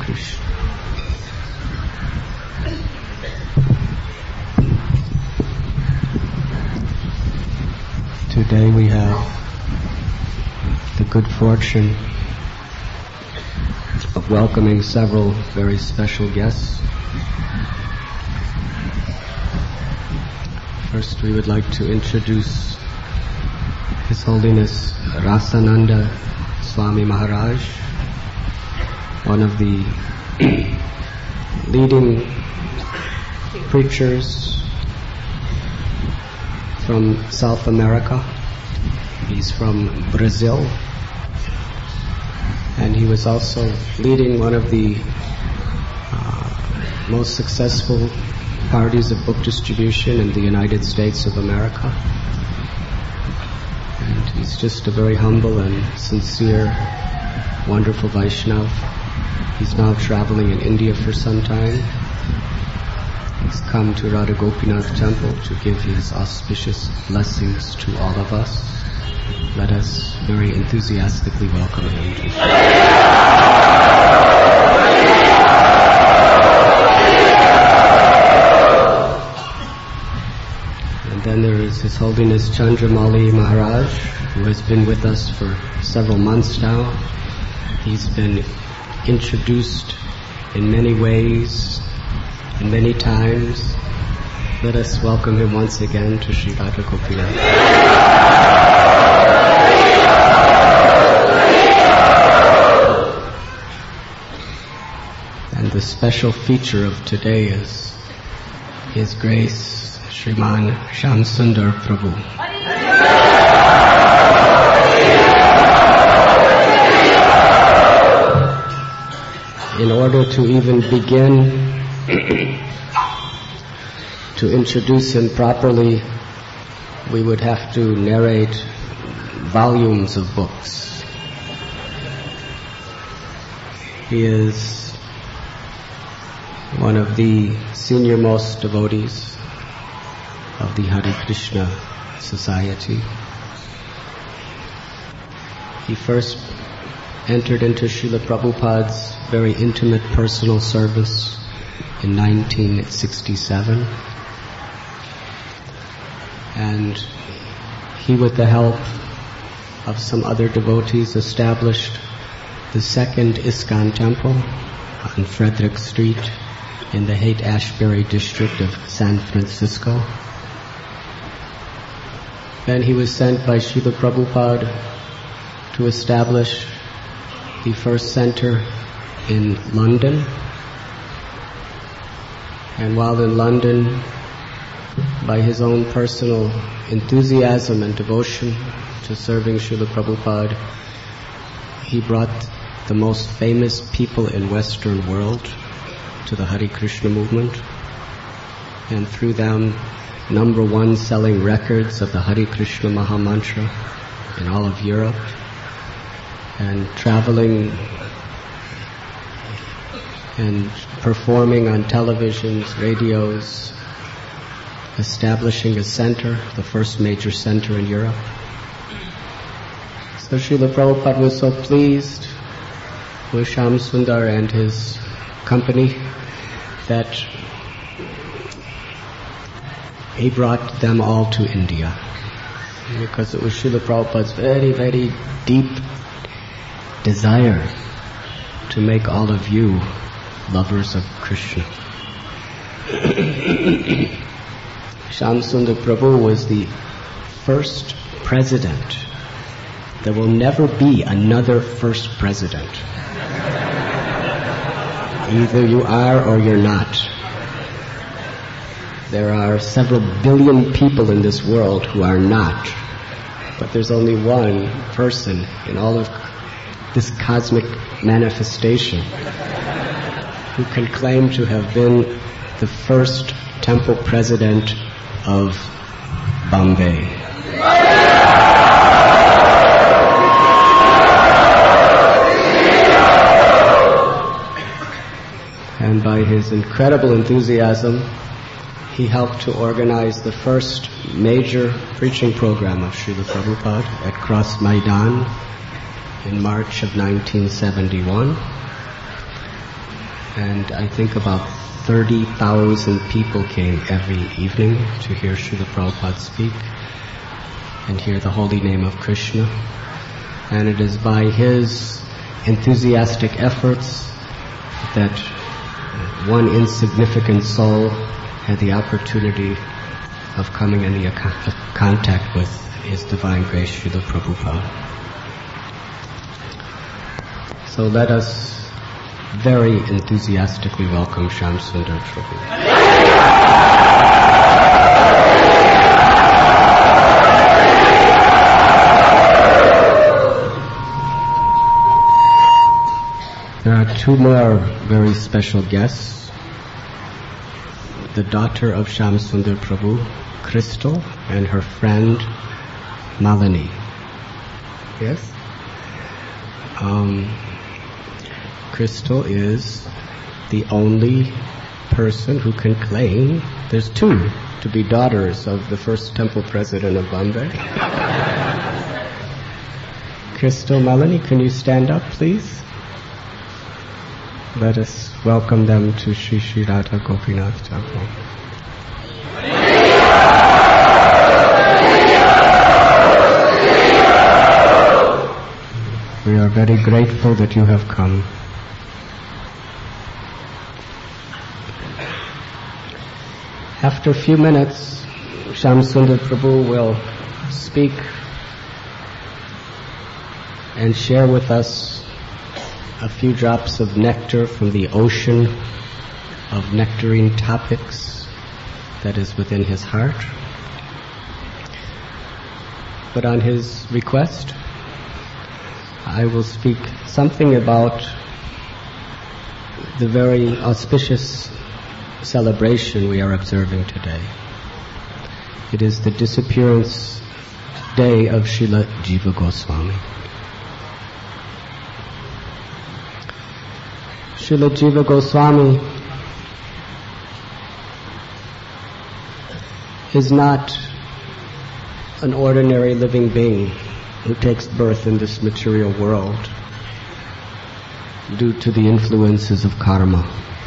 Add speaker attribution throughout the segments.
Speaker 1: Krishna. Today we have the good fortune of welcoming several very special guests. First, we would like to introduce His Holiness Rasananda Swami Maharaj, one of the leading preachers from South America. He's from Brazil, and he was also leading one of the most successful parties of book distribution in the United States of America. And he's just a very humble and sincere, wonderful Vaishnava. He's now traveling in India for some time. He's come to Radha Gopinath Temple to give his auspicious blessings to all of us. Let us very enthusiastically welcome him. And then there is His Holiness Chandramauli Maharaj, who has been with us for several months now. He's been introduced in many ways and many times. Let us welcome him once again to Sri Radha Gopinath. And the special feature of today is His Grace Shriman Shyamsundar Prabhu. In order to even begin to introduce him properly, we would have to narrate volumes of books. He is one of the senior-most devotees of the Hare Krishna Society. He first entered into Srila Prabhupada's very intimate personal service in 1967. And he, with the help of some other devotees, established the second ISKCON temple on Frederick Street in the Haight-Ashbury district of San Francisco. Then he was sent by Srila Prabhupada to establish the first center in London. And while in London, by his own personal enthusiasm and devotion to serving Srila Prabhupada, he brought the most famous people in Western world to the Hare Krishna movement, and through them, #1 selling records of the Hare Krishna Maha Mantra in all of Europe, and traveling and performing on televisions, radios, establishing a center, the first major center in Europe. So Srila Prabhupada was so pleased with Shyamsundar and his company that he brought them all to India, because it was Srila Prabhupada's very, very deep desire to make all of you lovers of Krishna. Shyamsundar Prabhu was the first president. There will never be another first president. Either you are or you're not. There are several billion people in this world who are not. But there's only one person in all of this cosmic manifestation who can claim to have been the first temple president of Bombay. And by his incredible enthusiasm, he helped to organize the first major preaching program of Srila Prabhupada at Cross Maidan in March of 1971. and I think about 30,000 people came every evening to hear Srila Prabhupada speak and hear the holy name of Krishna. And it is by his enthusiastic efforts that one insignificant soul had the opportunity of coming in the contact with His Divine Grace Srila Prabhupada. So let us very enthusiastically welcome Shyam Sundar Prabhu. There are two more very special guests. The daughter of Shyam Sundar Prabhu, Crystal, and her friend Malini. Yes? Crystal is the only person who can claim, there's two, to be daughters of the first temple president of Bombay. Crystal, Malini, can you stand up, please? Let us welcome them to Sri Sri Radha Gopinath Temple. We are very grateful that you have come. After a few minutes, Shyam Sundar Prabhu will speak and share with us a few drops of nectar from the ocean of nectarine topics that is within his heart. But on his request, I will speak something about the very auspicious celebration we are observing today. It is the disappearance day of Srila Jiva Goswami. Srila Jiva Goswami is not an ordinary living being who takes birth in this material world due to the influences of karma.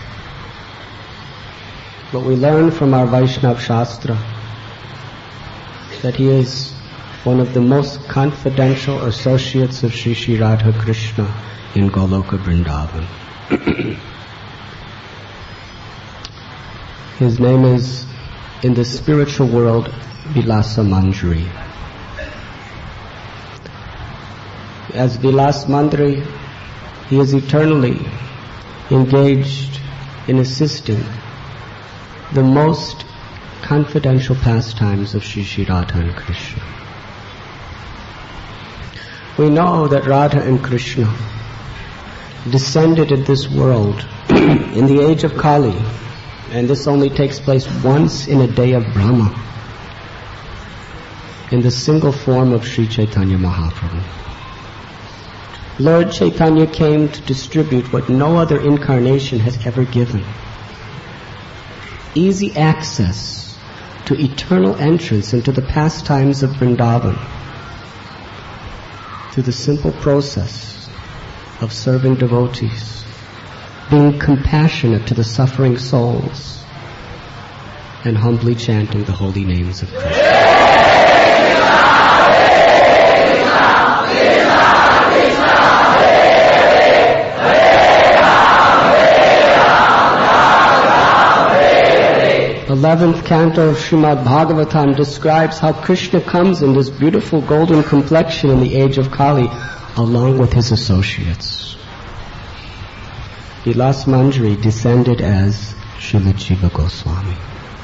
Speaker 1: But we learn from our Vaishnava Shastra that he is one of the most confidential associates of Sri Sri Radha Krishna in Goloka Vrindavan. His name is, in the spiritual world, Vilasa Manjari. As Vilas Mandri, he is eternally engaged in assisting the most confidential pastimes of Sri Sri Radha and Krishna. We know that Radha and Krishna descended in this world in the age of Kali, and this only takes place once in a day of Brahma, in the single form of Sri Chaitanya Mahaprabhu. Lord Chaitanya came to distribute what no other incarnation has ever given: easy access to eternal entrance into the pastimes of Vrindavan through the simple process of serving devotees, being compassionate to the suffering souls, and humbly chanting the holy names of Krishna. 11th canto of Srimad Bhagavatam describes how Krishna comes in this beautiful golden complexion in the age of Kali along with his associates. Vilas Manjari descended as Srila Jiva Goswami.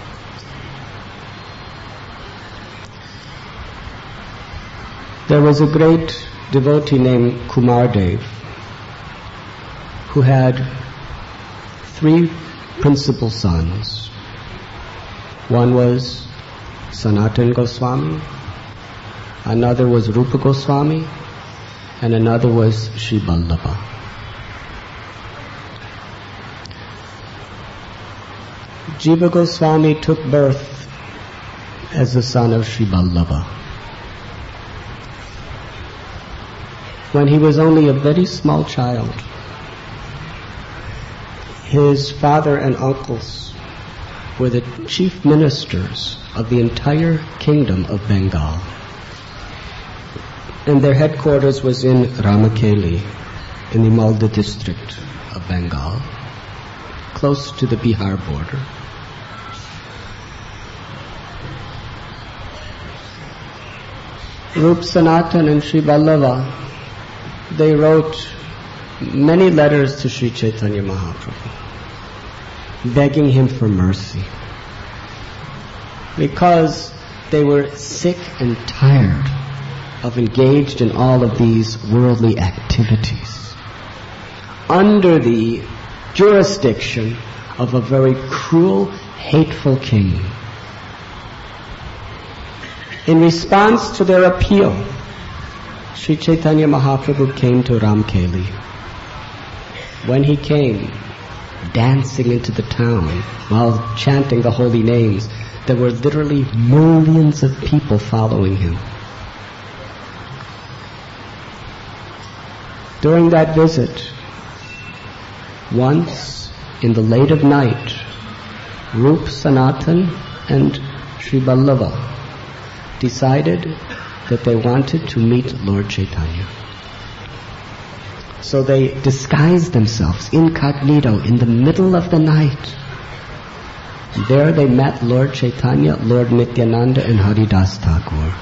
Speaker 1: There was a great devotee named Kumardev who had 3 principal sons. One was Sanatan Goswami, another was Rupa Goswami, and another was Sri Vallabha. Jiva Goswami took birth as the son of Sri Vallabha. When he was only a very small child, His father and uncles were the chief ministers of the entire kingdom of Bengal. And their headquarters was in Ramakeli, in the Malda district of Bengal, close to the Bihar border. Rup Sanatan and Sri Vallabha, they wrote many letters to Sri Chaitanya Mahaprabhu, begging him for mercy, because they were sick and tired of engaged in all of these worldly activities under the jurisdiction of a very cruel, hateful king. In response to their appeal, Sri Chaitanya Mahaprabhu came to Ramkeli. When he came, dancing into the town while chanting the holy names, there were literally millions of people following him. During that visit, once in the late of night, Rup Sanatan and Sri Vallabha decided that they wanted to meet Lord Chaitanya. So they disguised themselves incognito in the middle of the night. There they met Lord Chaitanya, Lord Nityananda, and Haridas Thakur.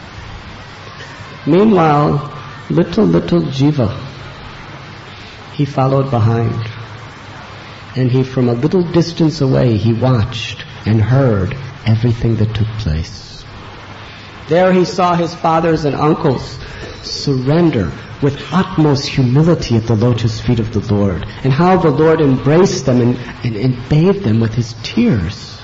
Speaker 1: Meanwhile, little Jiva, he followed behind. And he, from a little distance away, he watched and heard everything that took place. There he saw his fathers and uncles surrender with utmost humility at the lotus feet of the Lord, and how the Lord embraced them and bathed them with his tears.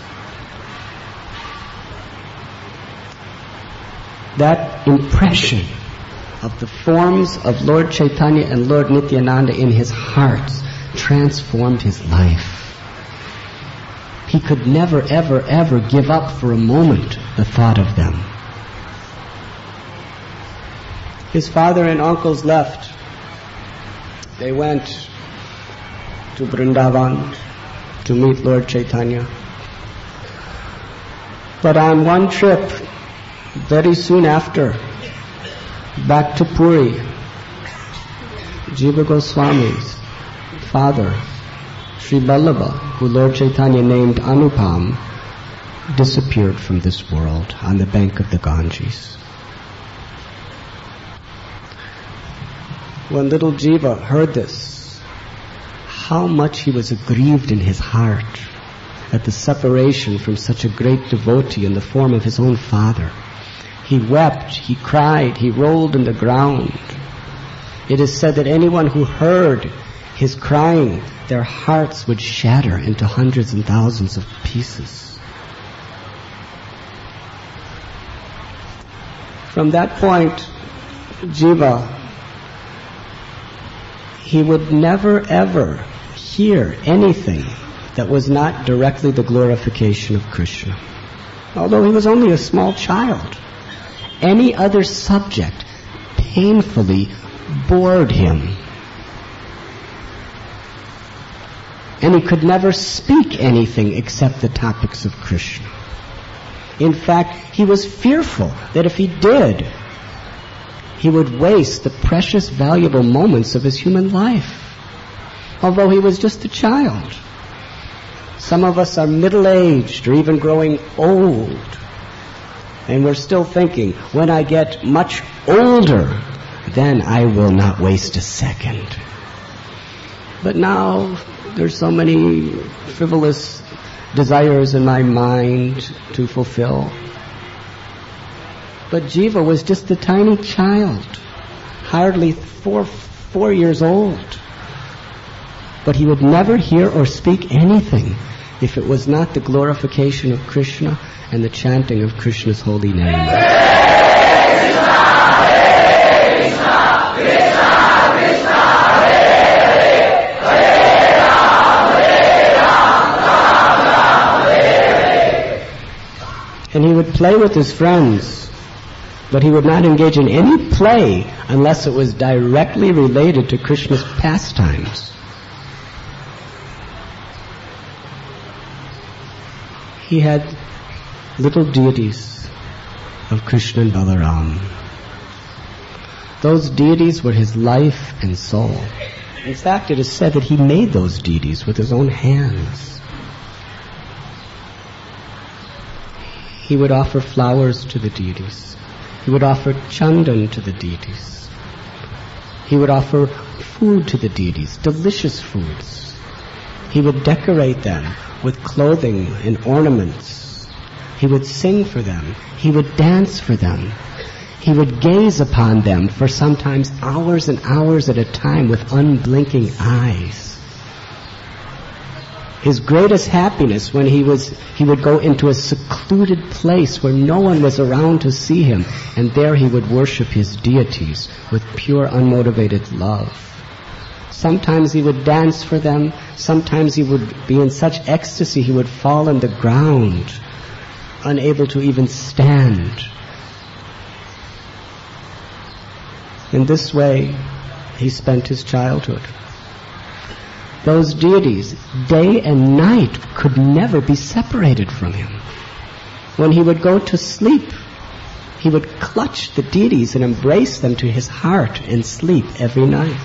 Speaker 1: That impression of the forms of Lord Chaitanya and Lord Nityananda in his heart transformed his life. He could never, ever, ever give up for a moment the thought of them. His father and uncles left. They went to Vrindavan to meet Lord Chaitanya. But on one trip, very soon after, back to Puri, Jiva Goswami's father, Sri Vallabha, who Lord Chaitanya named Anupam, disappeared from this world on the bank of the Ganges. When little Jiva heard this, how much he was aggrieved in his heart at the separation from such a great devotee in the form of his own father. He wept, he cried, he rolled in the ground. It is said that anyone who heard his crying, their hearts would shatter into hundreds and thousands of pieces. From that point, Jiva, he would never ever hear anything that was not directly the glorification of Krishna. Although he was only a small child, any other subject painfully bored him. And he could never speak anything except the topics of Krishna. In fact, he was fearful that if he did, he would waste the precious, valuable moments of his human life. Although he was just a child. Some of us are middle-aged or even growing old. And we're still thinking, when I get much older, then I will not waste a second. But now, there's so many frivolous desires in my mind to fulfill. But Jiva was just a tiny child, hardly four years old. But he would never hear or speak anything if it was not the glorification of Krishna and the chanting of Krishna's holy name. And he would play with his friends, but he would not engage in any play unless it was directly related to Krishna's pastimes. he had little deities of Krishna and Balaram. Those deities were his life and soul. In fact, it is said that he made those deities with his own hands. He would offer flowers to the deities. He would offer chandan to the deities. He would offer food to the deities, delicious foods. He would decorate them with clothing and ornaments. He would sing for them. He would dance for them. He would gaze upon them for sometimes hours and hours at a time with unblinking eyes. His greatest happiness when he would go into a secluded place where no one was around to see him, and there he would worship his deities with pure unmotivated love. Sometimes he would dance for them, sometimes he would be in such ecstasy he would fall on the ground, unable to even stand. In this way, he spent his childhood. Those deities, day and night, could never be separated from him. When he would go to sleep, he would clutch the deities and embrace them to his heart and sleep every night.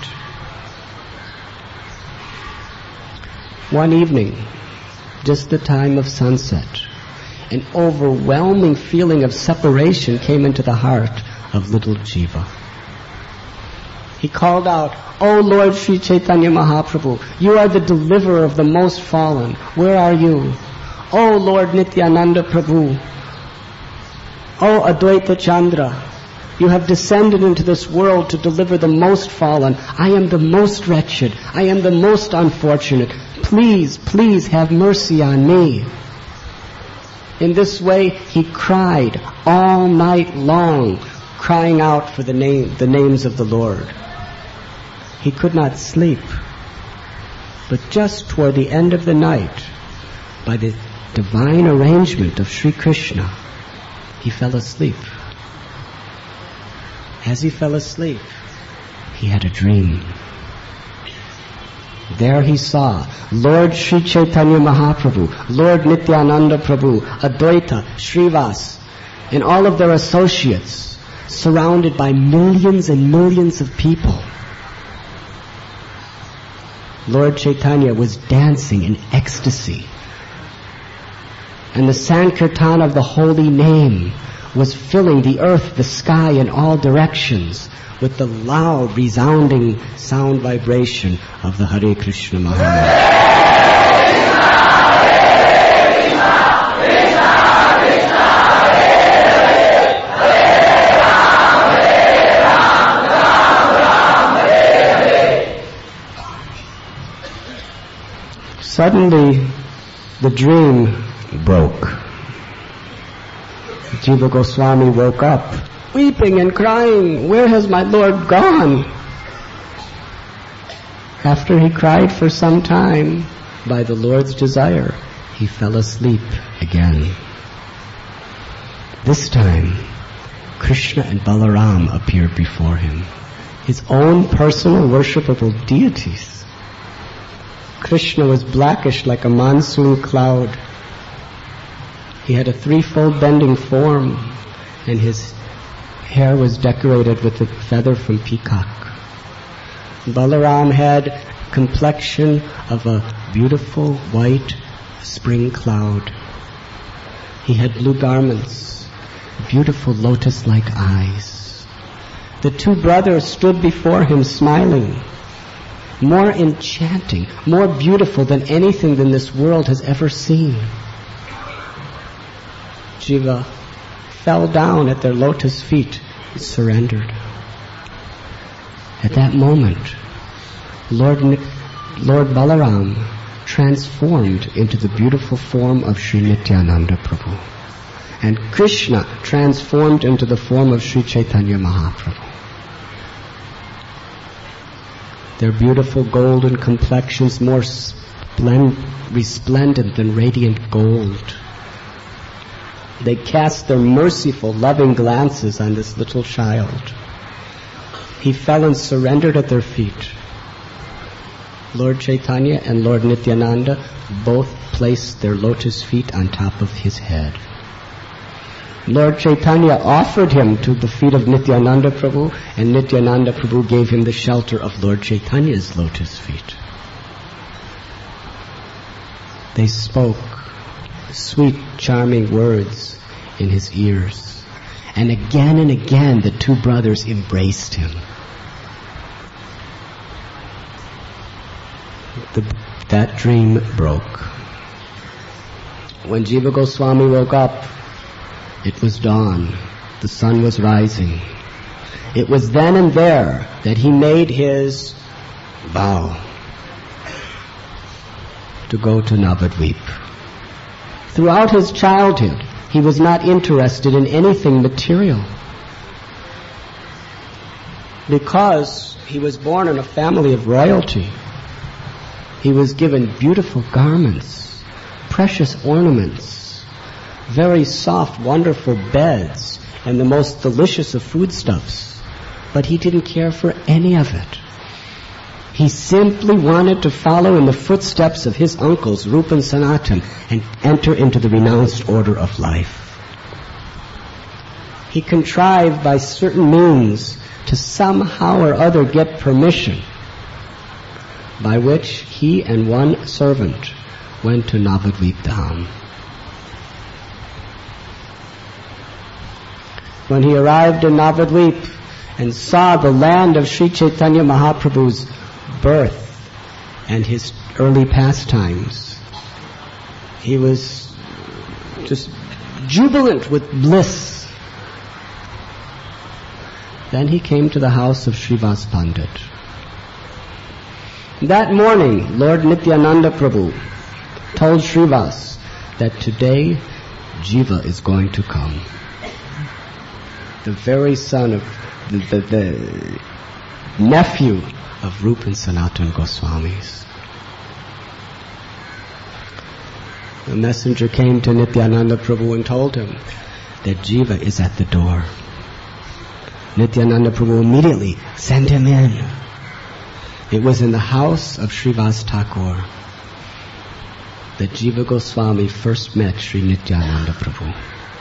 Speaker 1: One evening, just the time of sunset, an overwhelming feeling of separation came into the heart of little Jiva. He called out, "O Lord Sri Chaitanya Mahaprabhu, you are the deliverer of the most fallen. Where are you? O Lord Nityananda Prabhu, O Advaita Chandra, you have descended into this world to deliver the most fallen. I am the most wretched. I am the most unfortunate. Please, please have mercy on me." In this way, he cried all night long, crying out for the names of the Lord. He could not sleep, but just toward the end of the night, by the divine arrangement of Sri Krishna, he fell asleep. As he fell asleep, he had a dream. There he saw Lord Sri Chaitanya Mahaprabhu, Lord Nityananda Prabhu, Advaita, Srivas, and all of their associates, surrounded by millions and millions of people. Lord Chaitanya was dancing in ecstasy, and the Sankirtan of the holy name was filling the earth, the sky, in all directions with the loud, resounding sound vibration of the Hare Krishna Mahamantra. Suddenly, the dream broke. Jiva Goswami woke up, weeping and crying, "Where has my Lord gone?" After he cried for some time, by the Lord's desire, he fell asleep again. This time, Krishna and Balaram appeared before him, his own personal worshipable deities. Krishna was blackish like a monsoon cloud. He had a threefold bending form, and his hair was decorated with a feather from peacock. Balaram had complexion of a beautiful white spring cloud. He had blue garments, beautiful lotus-like eyes. The two brothers stood before him smiling, more enchanting, more beautiful than anything that this world has ever seen. Jiva fell down at their lotus feet and surrendered. At that moment, Lord Balaram transformed into the beautiful form of Sri Nityananda Prabhu, and Krishna transformed into the form of Sri Chaitanya Mahaprabhu. Their beautiful golden complexions more resplendent than radiant gold. They cast their merciful, loving glances on this little child. He fell and surrendered at their feet. Lord Chaitanya and Lord Nityananda both placed their lotus feet on top of his head. Lord Chaitanya offered him to the feet of Nityananda Prabhu, and Nityananda Prabhu gave him the shelter of Lord Chaitanya's lotus feet. They spoke sweet, charming words in his ears, and again the two brothers embraced him. That dream broke. When Jiva Goswami woke up, it was dawn. The sun was rising. It was then and there that he made his vow to go to Navadvip. Throughout his childhood, he was not interested in anything material. Because he was born in a family of royalty, he was given beautiful garments, precious ornaments, very soft, wonderful beds, and the most delicious of foodstuffs. But he didn't care for any of it. He simply wanted to follow in the footsteps of his uncles, Rupa and Sanatan, and enter into the renounced order of life. He contrived by certain means to somehow or other get permission, by which he and one servant went to Navadvip Dham. When he arrived in Navadvip and saw the land of Sri Chaitanya Mahaprabhu's birth and his early pastimes, he was just jubilant with bliss. Then he came to the house of Srivas Pandit. That morning, Lord Nityananda Prabhu told Srivas that today Jiva is going to come. The very son of the nephew of Rupa and Sanatan Goswamis. The messenger came to Nityananda Prabhu and told him that Jiva is at the door. Nityananda Prabhu immediately sent him in. It was in the house of Srivas Thakur that Jiva Goswami first met Sri Nityananda Prabhu.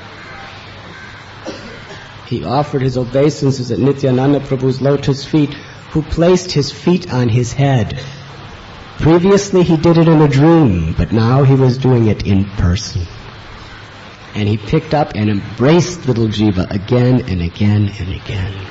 Speaker 1: He offered his obeisances at Nityananda Prabhu's lotus feet, who placed his feet on his head. Previously he did it in a dream, but now he was doing it in person. And he picked up and embraced little Jiva again and again and again.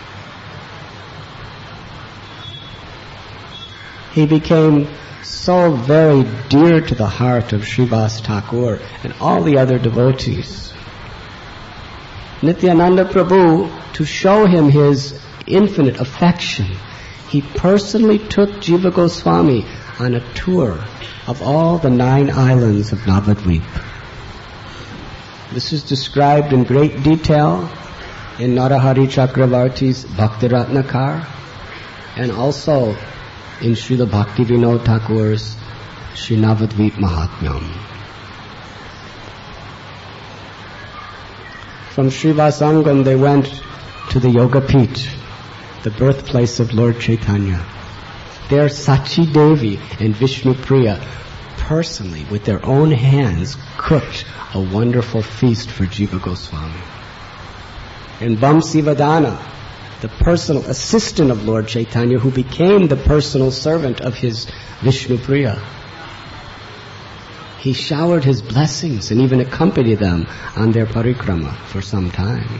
Speaker 1: He became so very dear to the heart of Srivas Thakur and all the other devotees. Nityananda Prabhu, to show him his infinite affection, he personally took Jiva Goswami on a tour of all the 9 islands of Navadvip. This is described in great detail in Narahari Chakravarti's Bhakti Ratnakar, and also in Srila Bhakti Vinod Thakur's Sri Navadvip Mahatmyam. From Srivasangam they went to the Yogapeeth, the birthplace of Lord Chaitanya. There Sachi Devi and Vishnu Priya personally, with their own hands, cooked a wonderful feast for Jiva Goswami. And Vamsivadana, the personal assistant of Lord Chaitanya, who became the personal servant of his Vishnu Priya, he showered his blessings and even accompanied them on their parikrama for some time.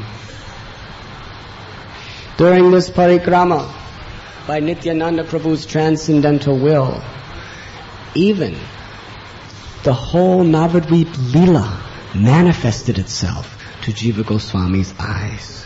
Speaker 1: During this parikrama, by Nityananda Prabhu's transcendental will, even the whole Navadvip Leela manifested itself to Jiva Goswami's eyes.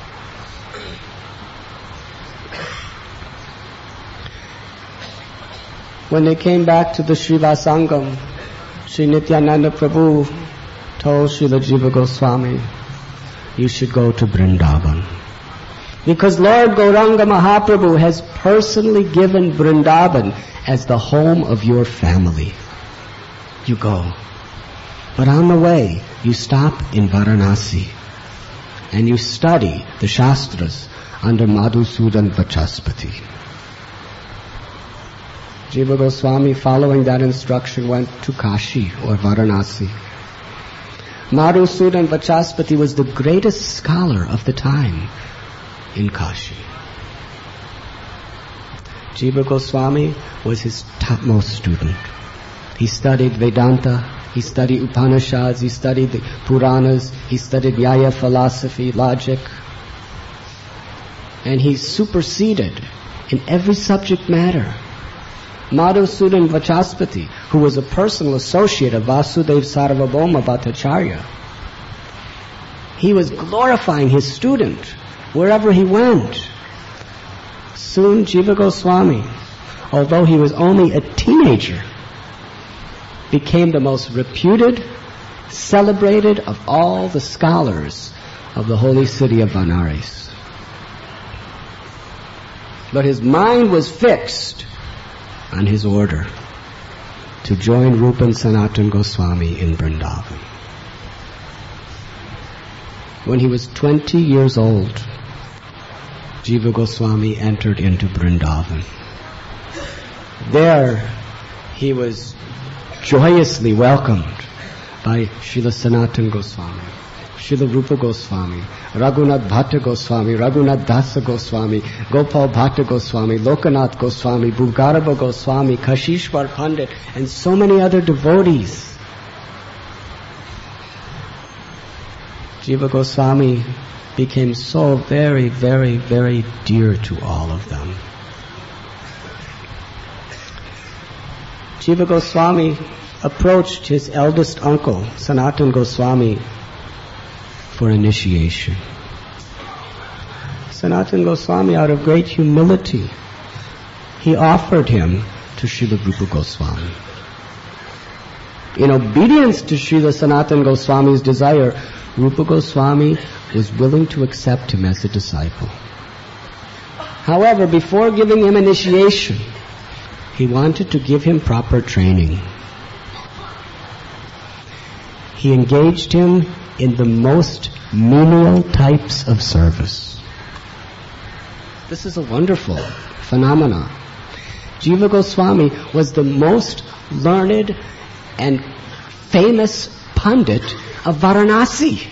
Speaker 1: When they came back to the Srivasangam, Sri Nityananda Prabhu told Srila Jiva Goswami, you should go to Vrindavan. Because Lord Gauranga Mahaprabhu has personally given Vrindavan as the home of your family. You go. But on the way, you stop in Varanasi and you study the Shastras under Madhusudan Vachaspati. Jiva Goswami, following that instruction, went to Kashi or Varanasi. Madhusudan Vachaspati was the greatest scholar of the time in Kashi. Jiva Goswami was his topmost student. He studied Vedanta, he studied Upanishads, he studied the Puranas, he studied Nyaya philosophy, logic, and he superseded in every subject matter Madhusudan Vachaspati, who was a personal associate of Vasudeva Sarvabhauma Bhattacharya. He was glorifying his student wherever he went. Soon Jiva Goswami, although he was only a teenager, became the most reputed, celebrated of all the scholars of the holy city of Vanares. But his mind was fixed on his order to join Rupa and Sanatan Goswami in Vrindavan. When he was 20 years old, Jiva Goswami entered into Vrindavan. There he was joyously welcomed by Srila Sanatan Goswami, Srila Rupa Goswami, Raghunath Bhatta Goswami, Raghunath Dasa Goswami, Gopal Bhatta Goswami, Lokanath Goswami, Bhugarabha Goswami, Kashishwar Pandit, and so many other devotees. Jiva Goswami became so very, very, very dear to all of them. Jiva Goswami approached his eldest uncle, Sanatan Goswami, for initiation. Sanatan Goswami, out of great humility, he offered him to Srila Rupa Goswami. In obedience to Srila Sanatan Goswami's desire, Rupa Goswami was willing to accept him as a disciple. However, before giving him initiation, he wanted to give him proper training. He engaged him in the most menial types of service. This is a wonderful phenomenon. Jiva Goswami was the most learned and famous Pandit of Varanasi,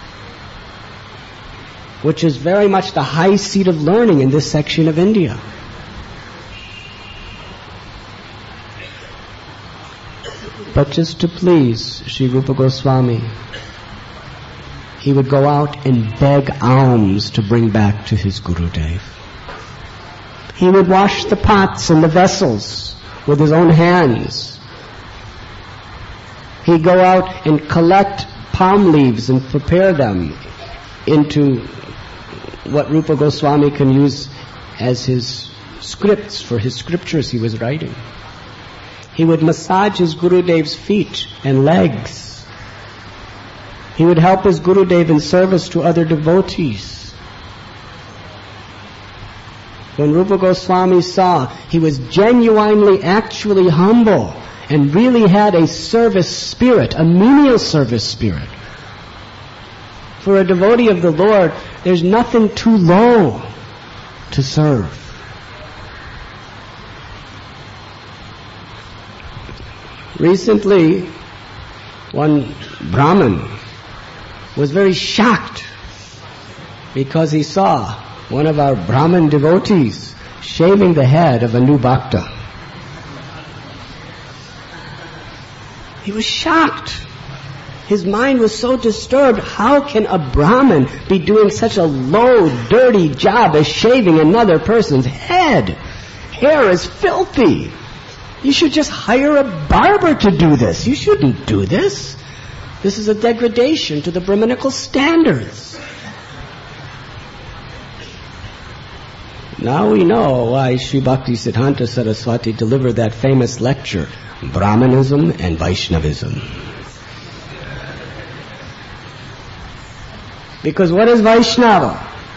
Speaker 1: which is very much the high seat of learning in this section of India. But just to please Sri Rupa Goswami, he would go out and beg alms to bring back to his Gurudev. He would wash the pots and the vessels with his own hands. He'd go out and collect palm leaves and prepare them into what Rupa Goswami can use as his scripts for his scriptures he was writing. He would massage his Gurudev's feet and legs. He would help his Gurudev in service to other devotees. When Rupa Goswami saw he was genuinely, actually humble and really had a service spirit, a menial service spirit. For a devotee of the Lord, there's nothing too low to serve. Recently, one Brahmin was very shocked because he saw one of our Brahmin devotees shaving the head of a new bhakta. He was shocked. His mind was so disturbed. How can a Brahmin be doing such a low, dirty job as shaving another person's head? Hair is filthy. You should just hire a barber to do this. You shouldn't do this. This is a degradation to the Brahminical standards. Now we know why Sri Bhakti Siddhanta Saraswati delivered that famous lecture, Brahmanism and Vaishnavism. Because what is Vaishnava?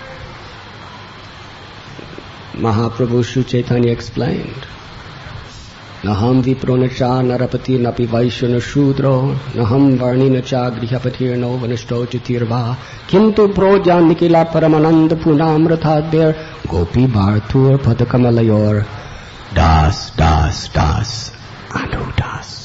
Speaker 1: Mahaprabhu Sri Chaitanya explained. Naham vipronacha narapati napi vaishana shudro naham varninacha grihapatirno vanishto chitirva kintu projan nikila paramananda punamratadbir gopi bhartur padakamalayur Das, das, das, Anudas.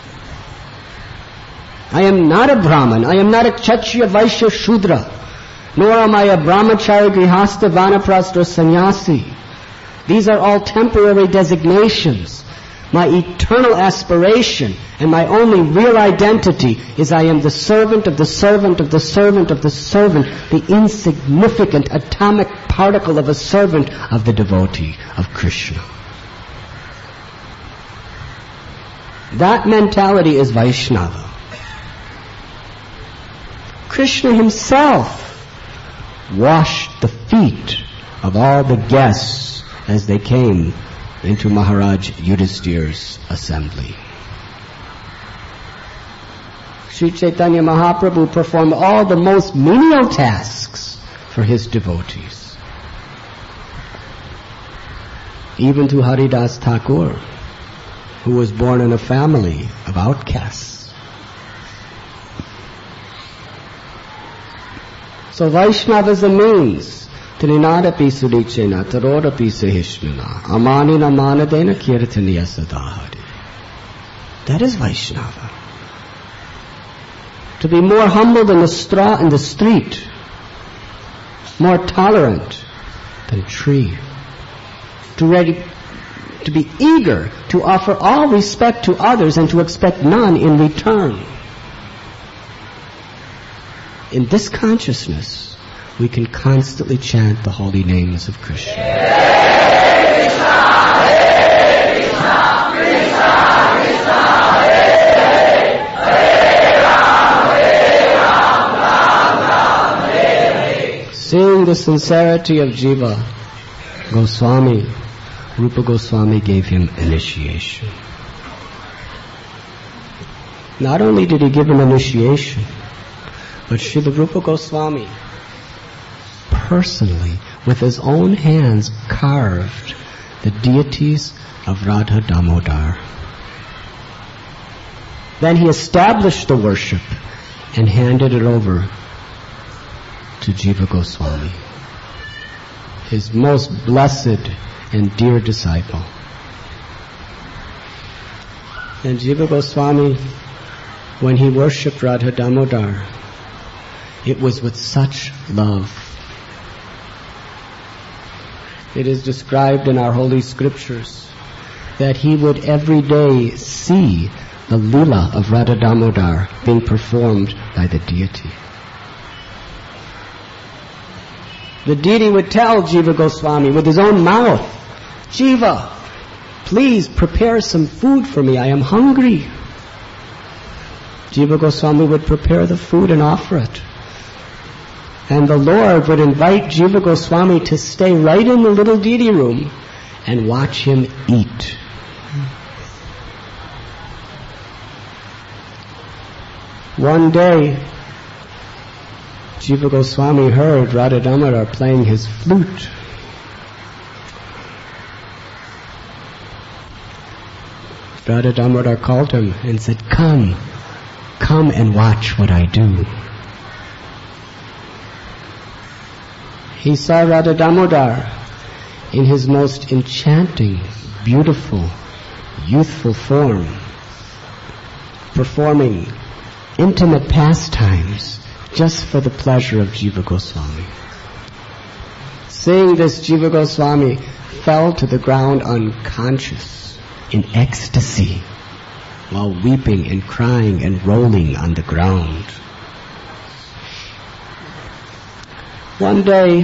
Speaker 1: I am not a Brahman. I am not a Kshatriya, Vaishya, Shudra. Nor am I a Brahmachari, Grihastha, Vanaprastha, or Sannyasi. These are all temporary designations. My eternal aspiration and my only real identity is I am the servant of the servant of the servant of the servant, the insignificant atomic particle of a servant of the devotee of Krishna. That mentality is Vaishnava. Krishna himself washed the feet of all the guests as they came into Maharaj Yudhisthira's assembly. Sri Chaitanya Mahaprabhu performed all the most menial tasks for his devotees. Even to Haridas Thakur, who was born in a family of outcasts. So Vaishnavas means Trinadapi Sudicena, Tarodapi Sahishnana, Amanina Manadena Kirtaniya Sadahari. That is Vaishnava. To be more humble than the straw in the street, more tolerant than a tree, to be eager to offer all respect to others and to expect none in return. In this consciousness, we can constantly chant the holy names of Krishna. Hare Krishna, Hare Krishna, Krishna Krishna, Hare Hare, Hare Ram, Ram Ram, Hare Hare. Seeing the sincerity of Jiva Goswami, Rupa Goswami gave him initiation. Not only did he give him initiation, but Srila Rupa Goswami personally, with his own hands, carved the deities of Radha Damodar. Then he established the worship and handed it over to Jiva Goswami, his most blessed and dear disciple. And Jiva Goswami, when he worshipped Radha Damodar, it was with such love. It is described in our holy scriptures that he would every day see the Leela of Radha Damodar being performed by the deity. The deity would tell Jiva Goswami with his own mouth, Jiva, please prepare some food for me, I am hungry. Jiva Goswami would prepare the food and offer it. And the Lord would invite Jiva Goswami to stay right in the little deity room and watch him eat. One day, Jiva Goswami heard Radha Damodar playing his flute. Radha Damodar called him and said, come and watch what I do. He saw Radha Damodar in his most enchanting, beautiful, youthful form, performing intimate pastimes just for the pleasure of Jiva Goswami. Seeing this, Jiva Goswami fell to the ground unconscious, in ecstasy, while weeping and crying and rolling on the ground. One day,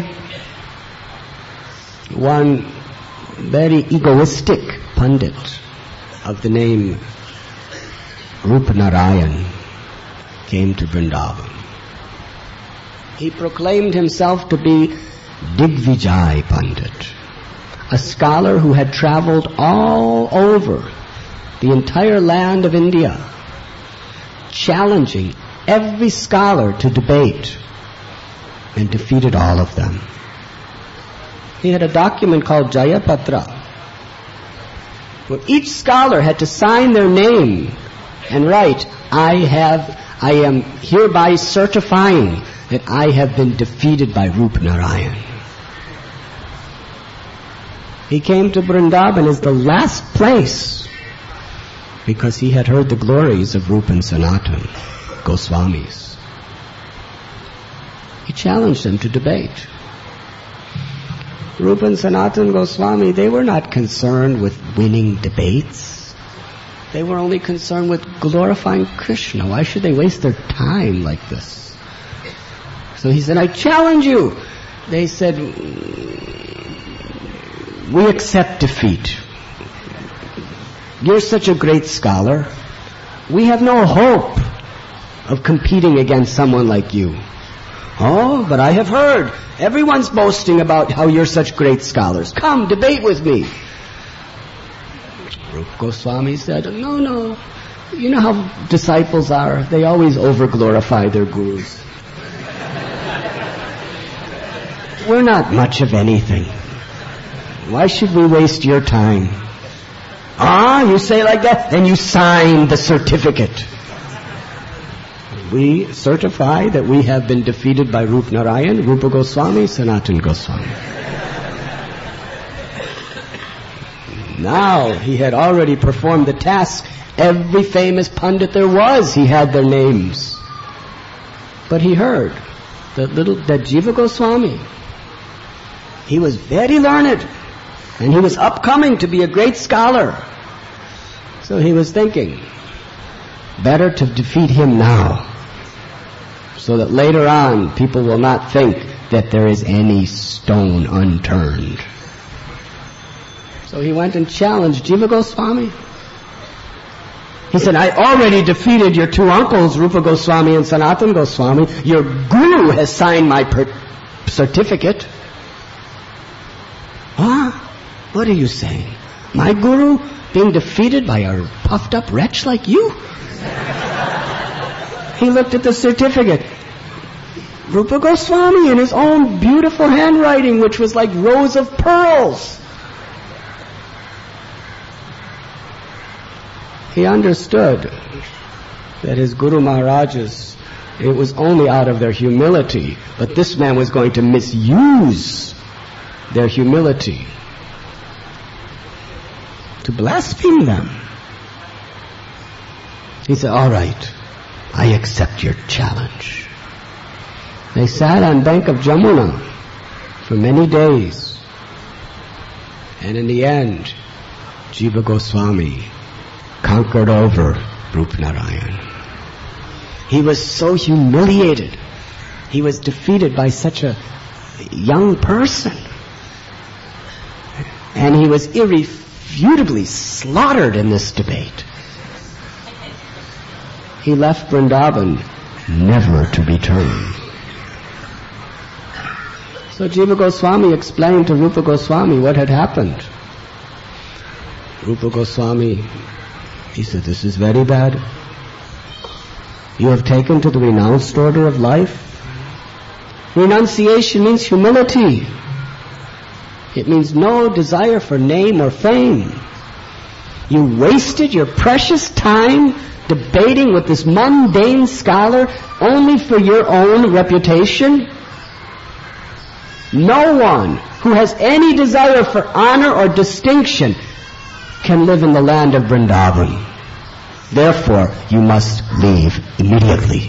Speaker 1: one very egoistic pundit of the name Rupa Narayan came to Vrindavan. He proclaimed himself to be Digvijay Pandit, a scholar who had traveled all over the entire land of India, challenging every scholar to debate, and defeated all of them. He had a document called Jayapatra, where each scholar had to sign their name and write, I am hereby certifying that I have been defeated by Rupa Narayan. He came to Vrindavan as the last place because he had heard the glories of Rupa and Sanatan Goswamis. He challenged them to debate. Rupa and Sanatan Goswami, they were not concerned with winning debates. They were only concerned with glorifying Krishna. Why should they waste their time like this? So he said, I challenge you. They said, we accept defeat. You're such a great scholar. We have no hope of competing against someone like you. Oh, but I have heard. Everyone's boasting about how you're such great scholars. Come, debate with me. Rupa Goswami said, no. You know how disciples are. They always over-glorify their gurus. We're not much of anything. Why should we waste your time? You say like that? Then you sign the certificate. We certify that we have been defeated by Rup Narayan, Rupa Goswami, Sanatan Goswami. Now, he had already performed the task. Every famous Pandit there was, he had their names. But he heard that Jiva Goswami, he was very learned, and he was upcoming to be a great scholar. So he was thinking, better to defeat him now, so that later on people will not think that there is any stone unturned. So he went and challenged Jiva Goswami. He said, I already defeated your two uncles, Rupa Goswami and Sanatan Goswami. Your guru has signed my certificate. What are you saying? My guru being defeated by a puffed up wretch like you? He looked at the certificate. Rupa Goswami in his own beautiful handwriting, which was like rows of pearls. He understood that his Guru Maharajas, it was only out of their humility, but this man was going to misuse their humility to blaspheme them. He said, all right, I accept your challenge. They sat on bank of Jamuna for many days. And in the end, Jiva Goswami conquered over Rup Narayan. He was so humiliated. He was defeated by such a young person. And he was irrefutably slaughtered in this debate. He left Vrindavan never to return. So Jiva Goswami explained to Rupa Goswami what had happened. Rupa Goswami, he said, this is very bad. You have taken to the renounced order of life. Renunciation means humility. It means no desire for name or fame. You wasted your precious time debating with this mundane scholar only for your own reputation. No one who has any desire for honor or distinction can live in the land of Vrindavan. Therefore, you must leave immediately.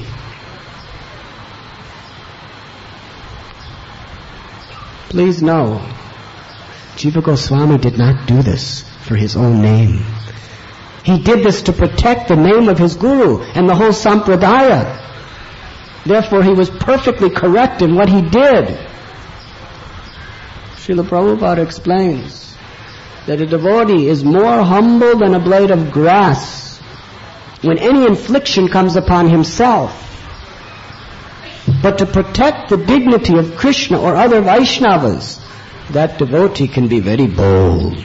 Speaker 1: Please know, Jiva Goswami did not do this for his own name. He did this to protect the name of his guru and the whole sampradaya. Therefore, he was perfectly correct in what he did. Srila Prabhupada explains that a devotee is more humble than a blade of grass when any infliction comes upon himself. But to protect the dignity of Krishna or other Vaishnavas, that devotee can be very bold.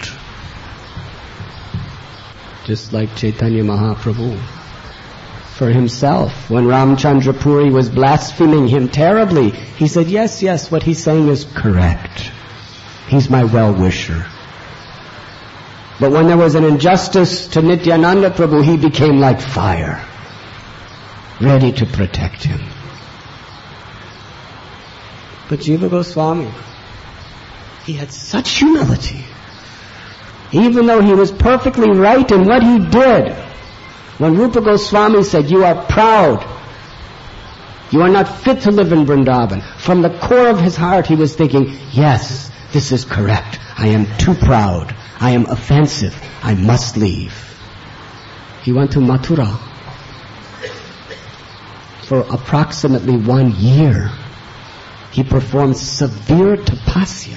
Speaker 1: Just like Chaitanya Mahaprabhu. For himself, when Ramchandra Puri was blaspheming him terribly, he said, yes, what he's saying is correct. He's my well-wisher. But when there was an injustice to Nityananda Prabhu, he became like fire, ready to protect him. But Jiva Goswami, he had such humility even though he was perfectly right in what he did. When Rupa Goswami said, "You are proud, you are not fit to live in Vrindavan," from the core of his heart he was thinking, "Yes, this is correct. I am too proud. I am offensive. I must leave." He went to Mathura for approximately 1 year. He performed severe tapasya,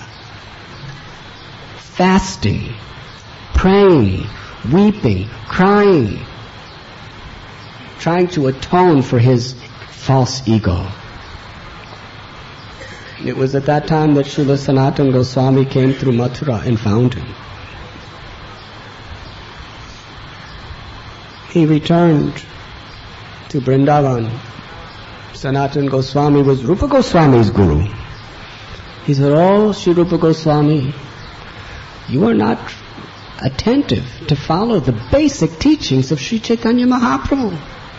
Speaker 1: fasting, praying, weeping, crying, trying to atone for his false ego. It was at that time that Srila Sanatana Goswami came through Mathura and found him. He returned to Vrindavan. Sanatana Goswami was Rupa Goswami's guru. He said, "Oh, Sri Rupa Goswami, you are not attentive to follow the basic teachings of Sri Chaitanya Mahaprabhu."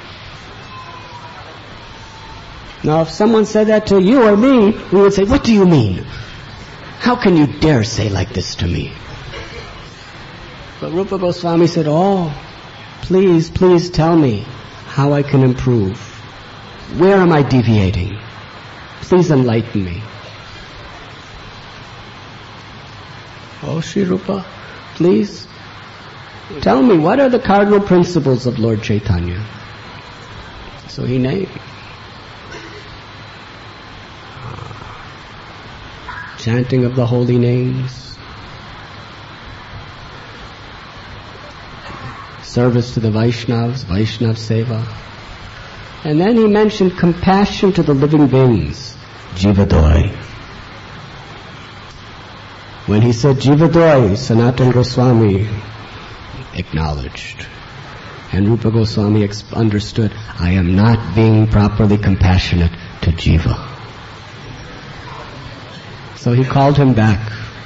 Speaker 1: Now, if someone said that to you or me, we would say, "What do you mean? How can you dare say like this to me?" But Rupa Goswami said, "Oh, please, please tell me how I can improve. Where am I deviating? Please enlighten me." "Oh, Sri Rupa, please tell me, what are the cardinal principles of Lord Chaitanya?" So he named. Chanting of the holy names, service to the Vaishnavas, Vaishnav Seva. And then he mentioned compassion to the living beings, Jivadoy. When he said Jivadoy, Sanatana Goswami acknowledged. And Rupa Goswami understood, I am not being properly compassionate to Jiva. So he called him back.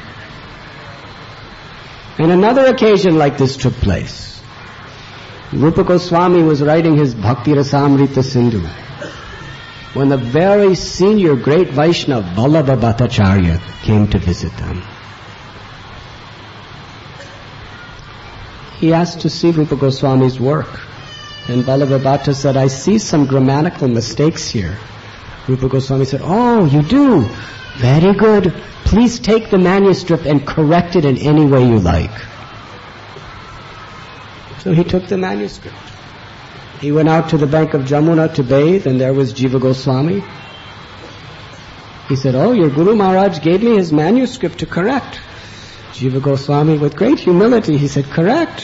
Speaker 1: And another occasion like this took place. Rupa Goswami was writing his Bhakti Rasamrita Sindhu when the very senior great Vaishnava Vallabha Bhattacharya came to visit them. He asked to see Rupa Goswami's work, and Vallabha Bhatta said, "I see some grammatical mistakes here." Rupa Goswami said, "Oh, you do? Very good. Please take the manuscript and correct it in any way you like." So he took the manuscript. He went out to the bank of Jamuna to bathe, and there was Jiva Goswami. He said, "Oh, your Guru Maharaj gave me his manuscript to correct." Jiva Goswami, with great humility, he said, "Correct.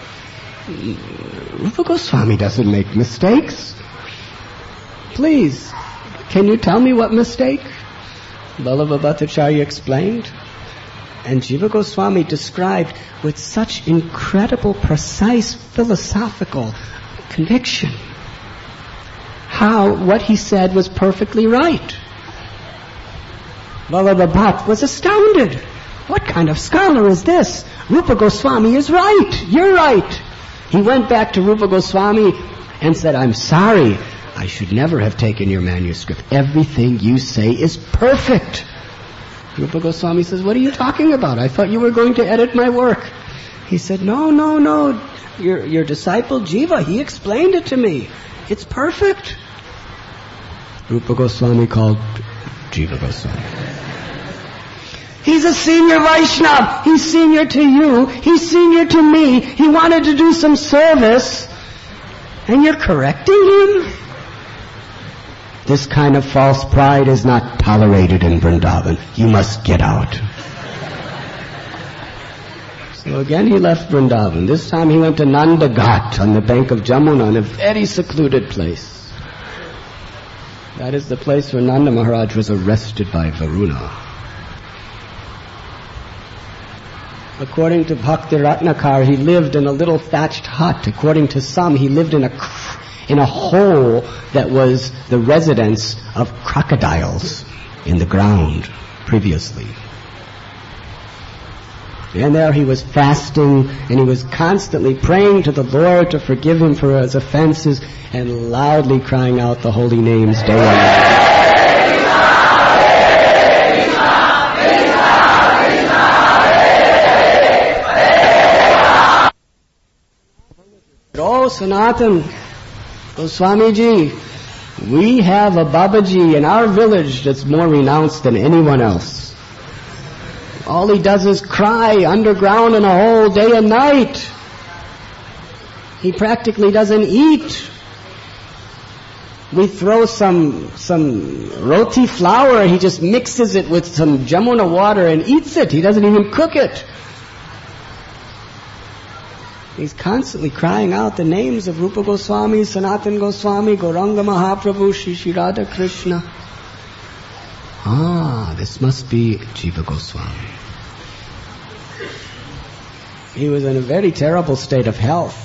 Speaker 1: Rupa Goswami doesn't make mistakes. Please, can you tell me what mistake?" Vallabha Bhattacharya explained, and Jiva Goswami described with such incredible, precise, philosophical conviction how what he said was perfectly right. Vallabha Bhatt was astounded. What kind of scholar is this? Rupa Goswami is right. You're right. He went back to Rupa Goswami and said, "I'm sorry. I should never have taken your manuscript. Everything you say is perfect." Rupa Goswami says, "What are you talking about? I thought you were going to edit my work." He said, No. Your disciple Jiva, he explained it to me. It's perfect." Rupa Goswami called Jiva Goswami. "He's a senior Vaishnava. He's senior to you. He's senior to me. He wanted to do some service, and you're correcting him? This kind of false pride is not tolerated in Vrindavan. You must get out." So again he left Vrindavan. This time he went to Nanda Ghat on the bank of Jamuna, in a very secluded place. That is the place where Nanda Maharaj was arrested by Varuna. According to Bhakti Ratnakar, he lived in a little thatched hut. According to some, he lived in a hole that was the residence of crocodiles in the ground previously. And there he was fasting, and he was constantly praying to the Lord to forgive him for his offenses, and loudly crying out the holy names day and night. Sanatan Goswamiji, we have a Babaji in our village that's more renounced than anyone else. All he does is cry underground in a hole day and night. He practically doesn't eat. We throw some roti flour, he just mixes it with some Jamuna water and eats it. He doesn't even cook it. He's constantly crying out the names of Rupa Goswami, Sanatan Goswami, Gauranga Mahaprabhu, Shri Radha Krishna. This must be Jiva Goswami. He was in a very terrible state of health.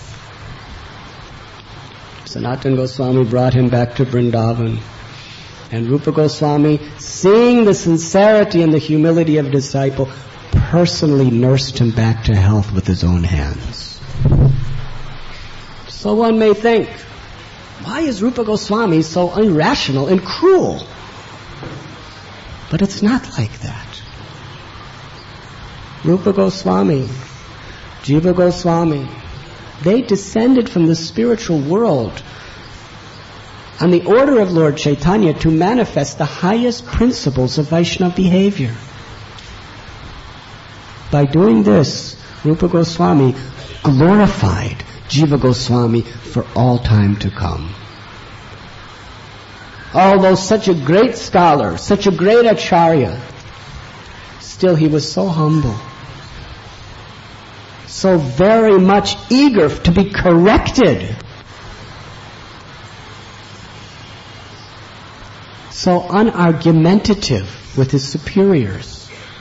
Speaker 1: Sanatan Goswami brought him back to Vrindavan. And Rupa Goswami, seeing the sincerity and the humility of a disciple, personally nursed him back to health with his own hands. So one may think, why is Rupa Goswami so irrational and cruel? But it's not like that. Rupa Goswami, Jiva Goswami, they descended from the spiritual world on the order of Lord Chaitanya to manifest the highest principles of Vaishnava behavior. By doing this, Rupa Goswami glorified Jiva Goswami for all time to come. Although such a great scholar, such a great acharya, still he was so humble, so very much eager to be corrected, so unargumentative with his superiors.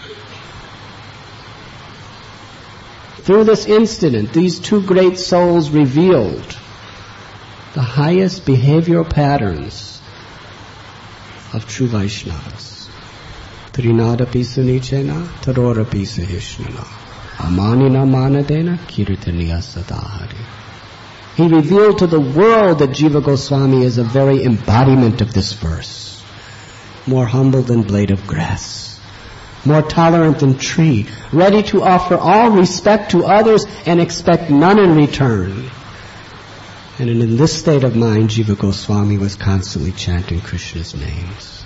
Speaker 1: Through this incident, these two great souls revealed the highest behavioral patterns of true Vaishnavas. Trinadapi sunichena, tarorapi sahishnana, amanina manadena, kirtaniya sadahari. He revealed to the world that Jiva Goswami is a very embodiment of this verse. More humble than blade of grass, more tolerant than tree, ready to offer all respect to others and expect none in return. And in this state of mind, Jiva Goswami was constantly chanting Krishna's names.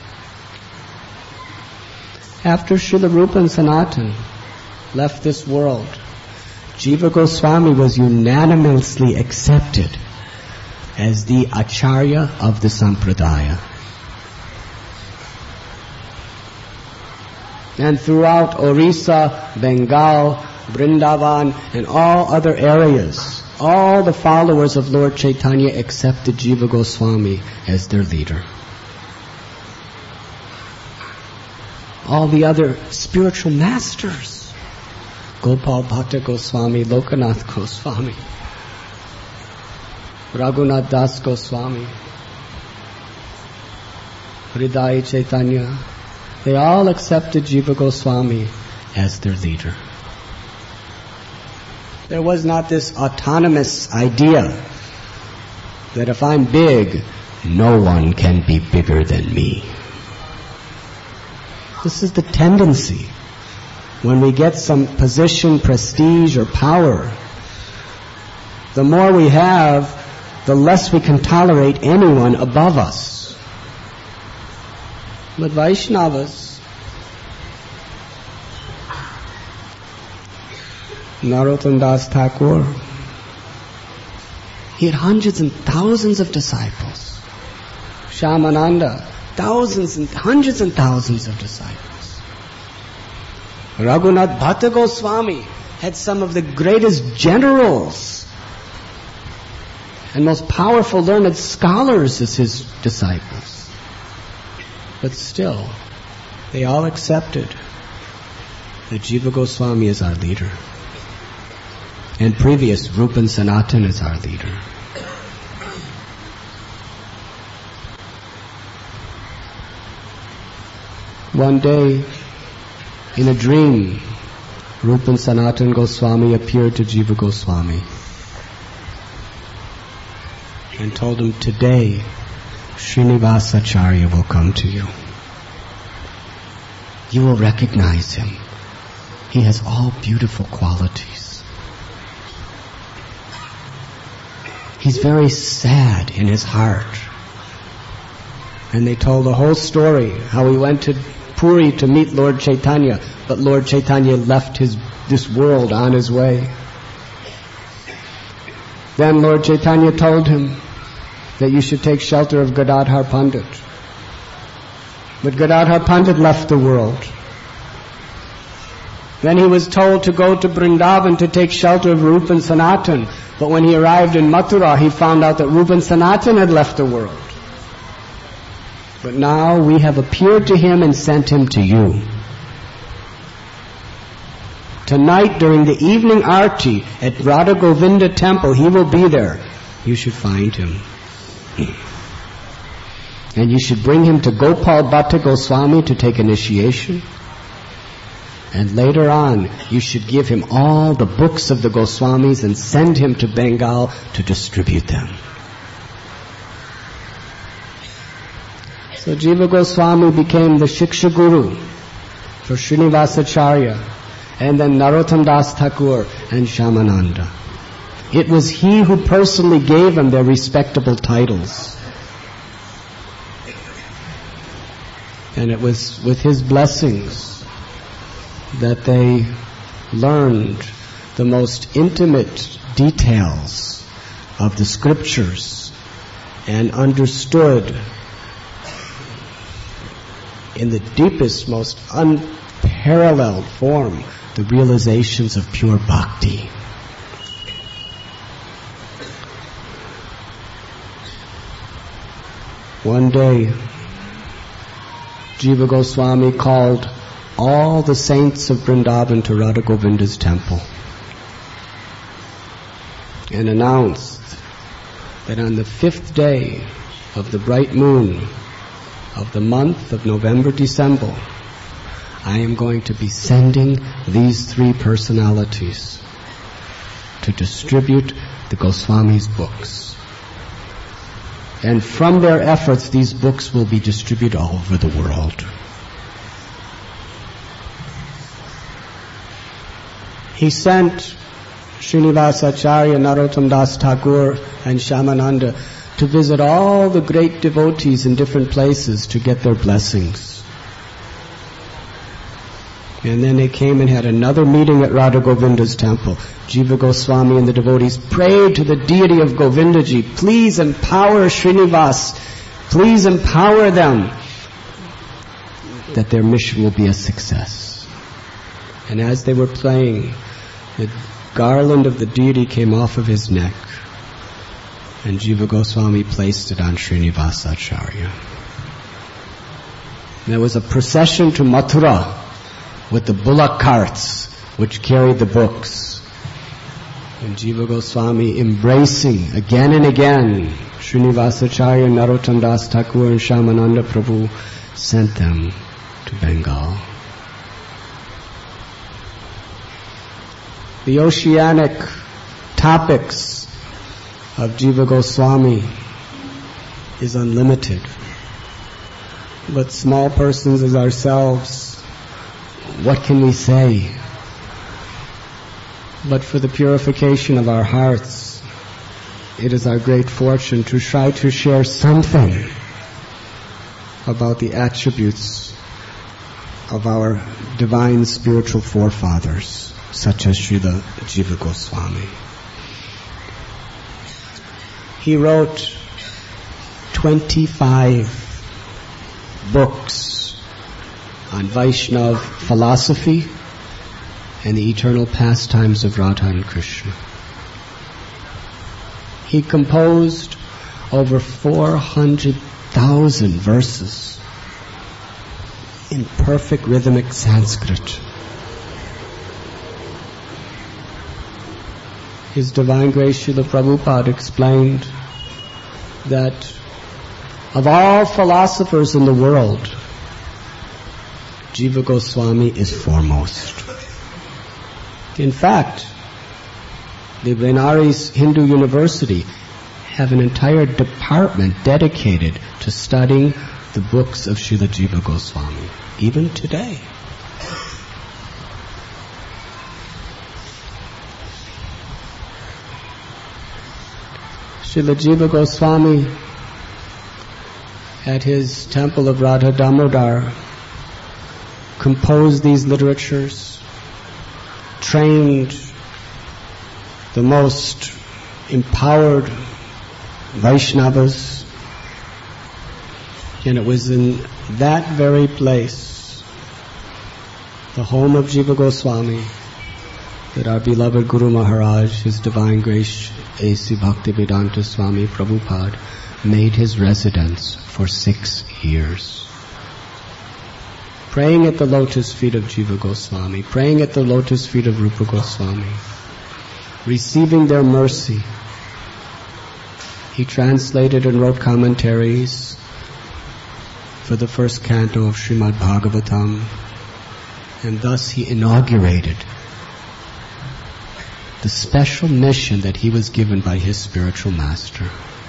Speaker 1: After Srila Rupa and Sanatan left this world, Jiva Goswami was unanimously accepted as the Acharya of the Sampradaya. And throughout Orissa, Bengal, Vrindavan, and all other areas, all the followers of Lord Chaitanya accepted Jiva Goswami as their leader. All the other spiritual masters, Gopal Bhatta Goswami, Lokanath Goswami, Raghunath Das Goswami, Hridaya Chaitanya, they all accepted Jiva Goswami as their leader. There was not this autonomous idea that if I'm big, no one can be bigger than me. This is the tendency. When we get some position, prestige, or power, the more we have, the less we can tolerate anyone above us. But Vaishnavas, Narottam Das Thakur, he had hundreds and thousands of disciples. Shyamananda, thousands and hundreds and thousands of disciples. Raghunath Bhatta Goswami had some of the greatest generals and most powerful learned scholars as his disciples. But still, they all accepted that Jiva Goswami is our leader. And previous, Rupa and Sanatan is our leader. One day, in a dream, Rupa and Sanatan Goswami appeared to Jiva Goswami and told him, today, Srinivas Acharya will come to you. You will recognize him. He has all beautiful qualities. He's very sad in his heart. And they told the whole story, how he went to Puri to meet Lord Chaitanya, but Lord Chaitanya left this world on his way. Then Lord Chaitanya told him that you should take shelter of Gadadhar Pandit. But Gadadhar Pandit left the world. Then he was told to go to Vrindavan to take shelter of Rupa and Sanatan. But when he arrived in Mathura, he found out that Rupa and Sanatan had left the world. But now we have appeared to him and sent him to you. Tonight during the evening arti at Radha Govinda temple, he will be there. You should find him. And you should bring him to Gopal Bhatta Goswami to take initiation. And later on, you should give him all the books of the Goswamis and send him to Bengal to distribute them. So Jiva Goswami became the Shiksha Guru for Srinivasacharya, and then Narottam Das Thakur and Shyamananda. It was he who personally gave them their respectable titles. And it was with his blessings that they learned the most intimate details of the scriptures and understood in the deepest, most unparalleled form the realizations of pure bhakti. One day, Jiva Goswami called all the saints of Vrindavan to Radha Govinda's temple and announced that on the 5th day of the bright moon of the month of November-December, I am going to be sending these 3 personalities to distribute the Goswami's books. And from their efforts, these books will be distributed all over the world. He sent Srinivasacharya, Narottam Das Thakur, and Shyamananda to visit all the great devotees in different places to get their blessings. And then they came and had another meeting at Radha Govinda's temple. Jiva Goswami and the devotees prayed to the deity of Govindaji, please empower Srinivas, please empower them, that their mission will be a success. And as they were praying, the garland of the deity came off of his neck, and Jiva Goswami placed it on Srinivasacharya. There was a procession to Mathura with the bullock carts which carried the books. And Jiva Goswami, embracing again and again Srinivasacharya, Narottam Das Thakur and Shyamananda Prabhu, sent them to Bengal. The oceanic topics of Jiva Goswami is unlimited. But small persons as ourselves, what can we say? But for the purification of our hearts, it is our great fortune to try to share something about the attributes of our divine spiritual forefathers, such as Srila Jiva Goswami. He wrote 25 books on Vaishnava philosophy and the eternal pastimes of Radha and Krishna. He composed over 400,000 verses in perfect rhythmic Sanskrit. His Divine Grace Srila Prabhupada explained that of all philosophers in the world, Jiva Goswami is foremost. In fact, the Benares Hindu University have an entire department dedicated to studying the books of Srila Jiva Goswami, even today. Srila Jiva Goswami, at his temple of Radha Damodar, composed these literatures, trained the most empowered Vaishnavas, and it was in that very place, the home of Jiva Goswami, that our beloved Guru Maharaj, His Divine Grace A.C. Bhaktivedanta Swami Prabhupada, made his residence for 6 years. Praying at the lotus feet of Jiva Goswami, praying at the lotus feet of Rupa Goswami, receiving their mercy. He translated and wrote commentaries for the first canto of Srimad Bhagavatam, and thus he inaugurated the special mission that he was given by his spiritual master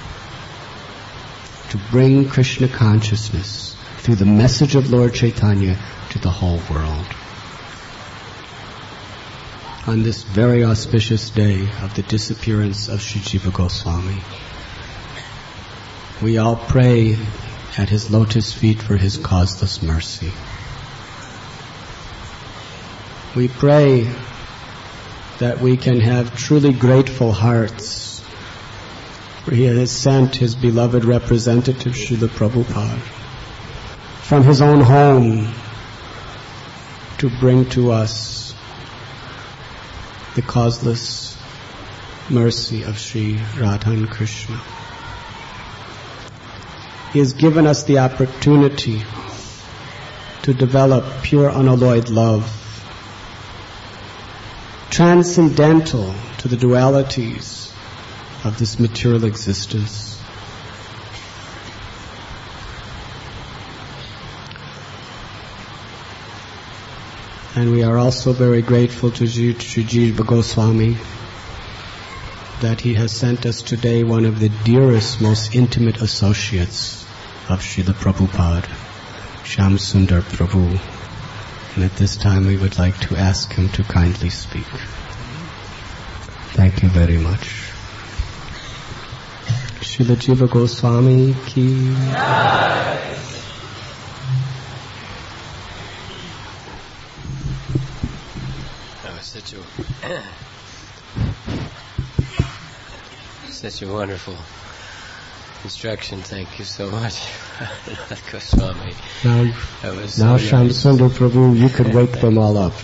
Speaker 1: to bring Krishna consciousness through the message of Lord Chaitanya to the whole world. On this very auspicious day of the disappearance of Sri Jiva Goswami, we all pray at his lotus feet for his causeless mercy. We pray that we can have truly grateful hearts, for he has sent his beloved representative Srila Prabhupada from his own home to bring to us the causeless mercy of Sri Radha and Krishna. He has given us the opportunity to develop pure unalloyed love, transcendental to the dualities of this material existence. And we are also very grateful to Sri Jiva Goswami that he has sent us today one of the dearest, most intimate associates of Srila Prabhupada, Shyam Sundar Prabhu. And at this time we would like to ask him to kindly speak. Thank you very much. Srila Jiva Goswami ki.
Speaker 2: That was such a wonderful instruction. Thank you so much, Goswami.
Speaker 1: Now Shyam Sundar Prabhu, you could wake them all up.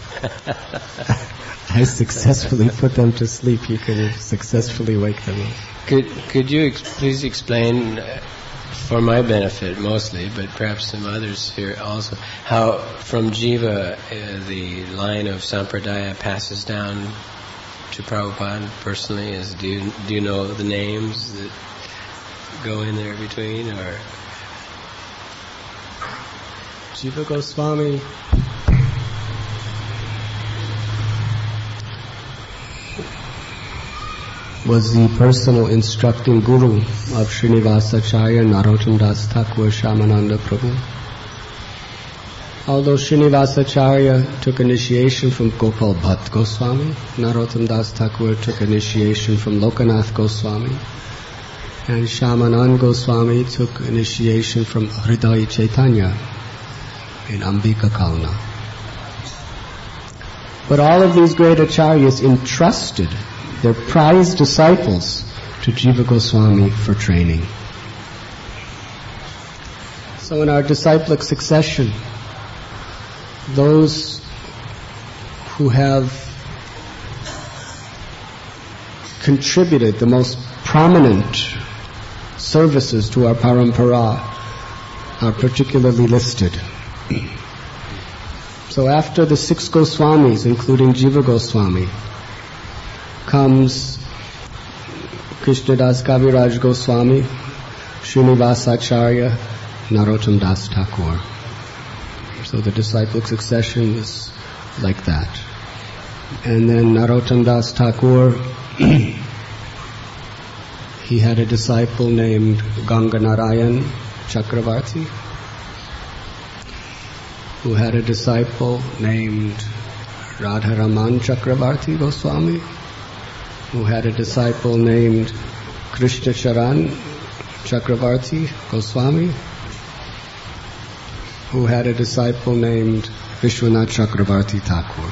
Speaker 1: I successfully put them to sleep. You can successfully wake them up.
Speaker 2: Could you please explain, for my benefit mostly, but perhaps some others here also, how from Jiva the line of Sampradaya passes down to Prabhupada personally? Do you know the names that go in there between, or?
Speaker 1: Jiva Goswami was the personal instructing guru of Srinivasacharya Narottam Das Thakur Shyamananda Prabhu. Although Srinivasacharya took initiation from Gopal Bhatt Goswami, Narottam Das Thakur took initiation from Lokanath Goswami, and Shyamananda Goswami took initiation from Hridaya Chaitanya in Ambika Kalna. But all of these great acharyas entrusted their prized disciples to Jiva Goswami for training. So in our disciplic succession, those who have contributed the most prominent services to our parampara are particularly listed. So after the 6 Goswamis, including Jiva Goswami, comes Krishnadas Kaviraj Goswami, Srinivasacharya, Narottam Das Thakur. So the disciplic succession is like that. And then Narottam Das Thakur, he had a disciple named Ganga Narayan Chakravarti, who had a disciple named Radharaman Chakravarti Goswami, who had a disciple named Krishna Charan Chakravarti Goswami, who had a disciple named Vishwanath Chakravarti Thakur.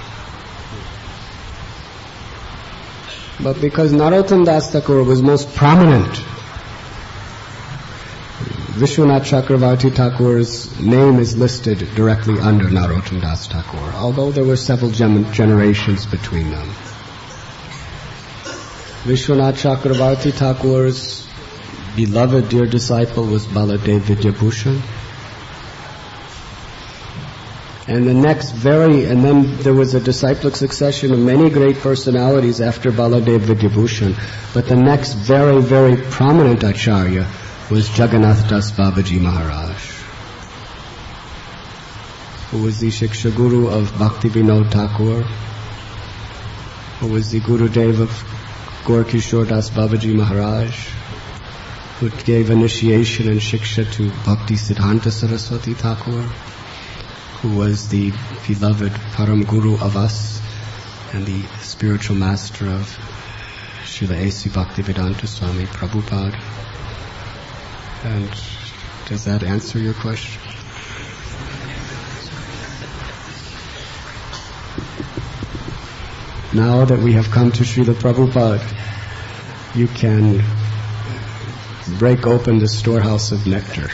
Speaker 1: But because Narottam Das Thakur was most prominent, Vishwanath Chakravarti Thakur's name is listed directly under Narottam Das Thakur, although there were several generations between them. Vishwanath Chakravarti Thakur's beloved dear disciple was Baladev Vidyabhushan. And then there was a disciplic succession of many great personalities after Baladev Vidyabhushan. But the next very, very prominent Acharya was Jagannath Das Babaji Maharaj, who was the Shiksha Guru of Bhakti Vinod Thakur, who was the Gurudev of Gaur Kishore Das Babaji Maharaj, who gave initiation and Shiksha to Bhakti Siddhanta Saraswati Thakur, who was the beloved Param Guru of us and the spiritual master of Srila A.C. Bhaktivedanta Swami Prabhupada. And does that answer your question? Now that we have come to Srila Prabhupada, you can break open the storehouse of nectar.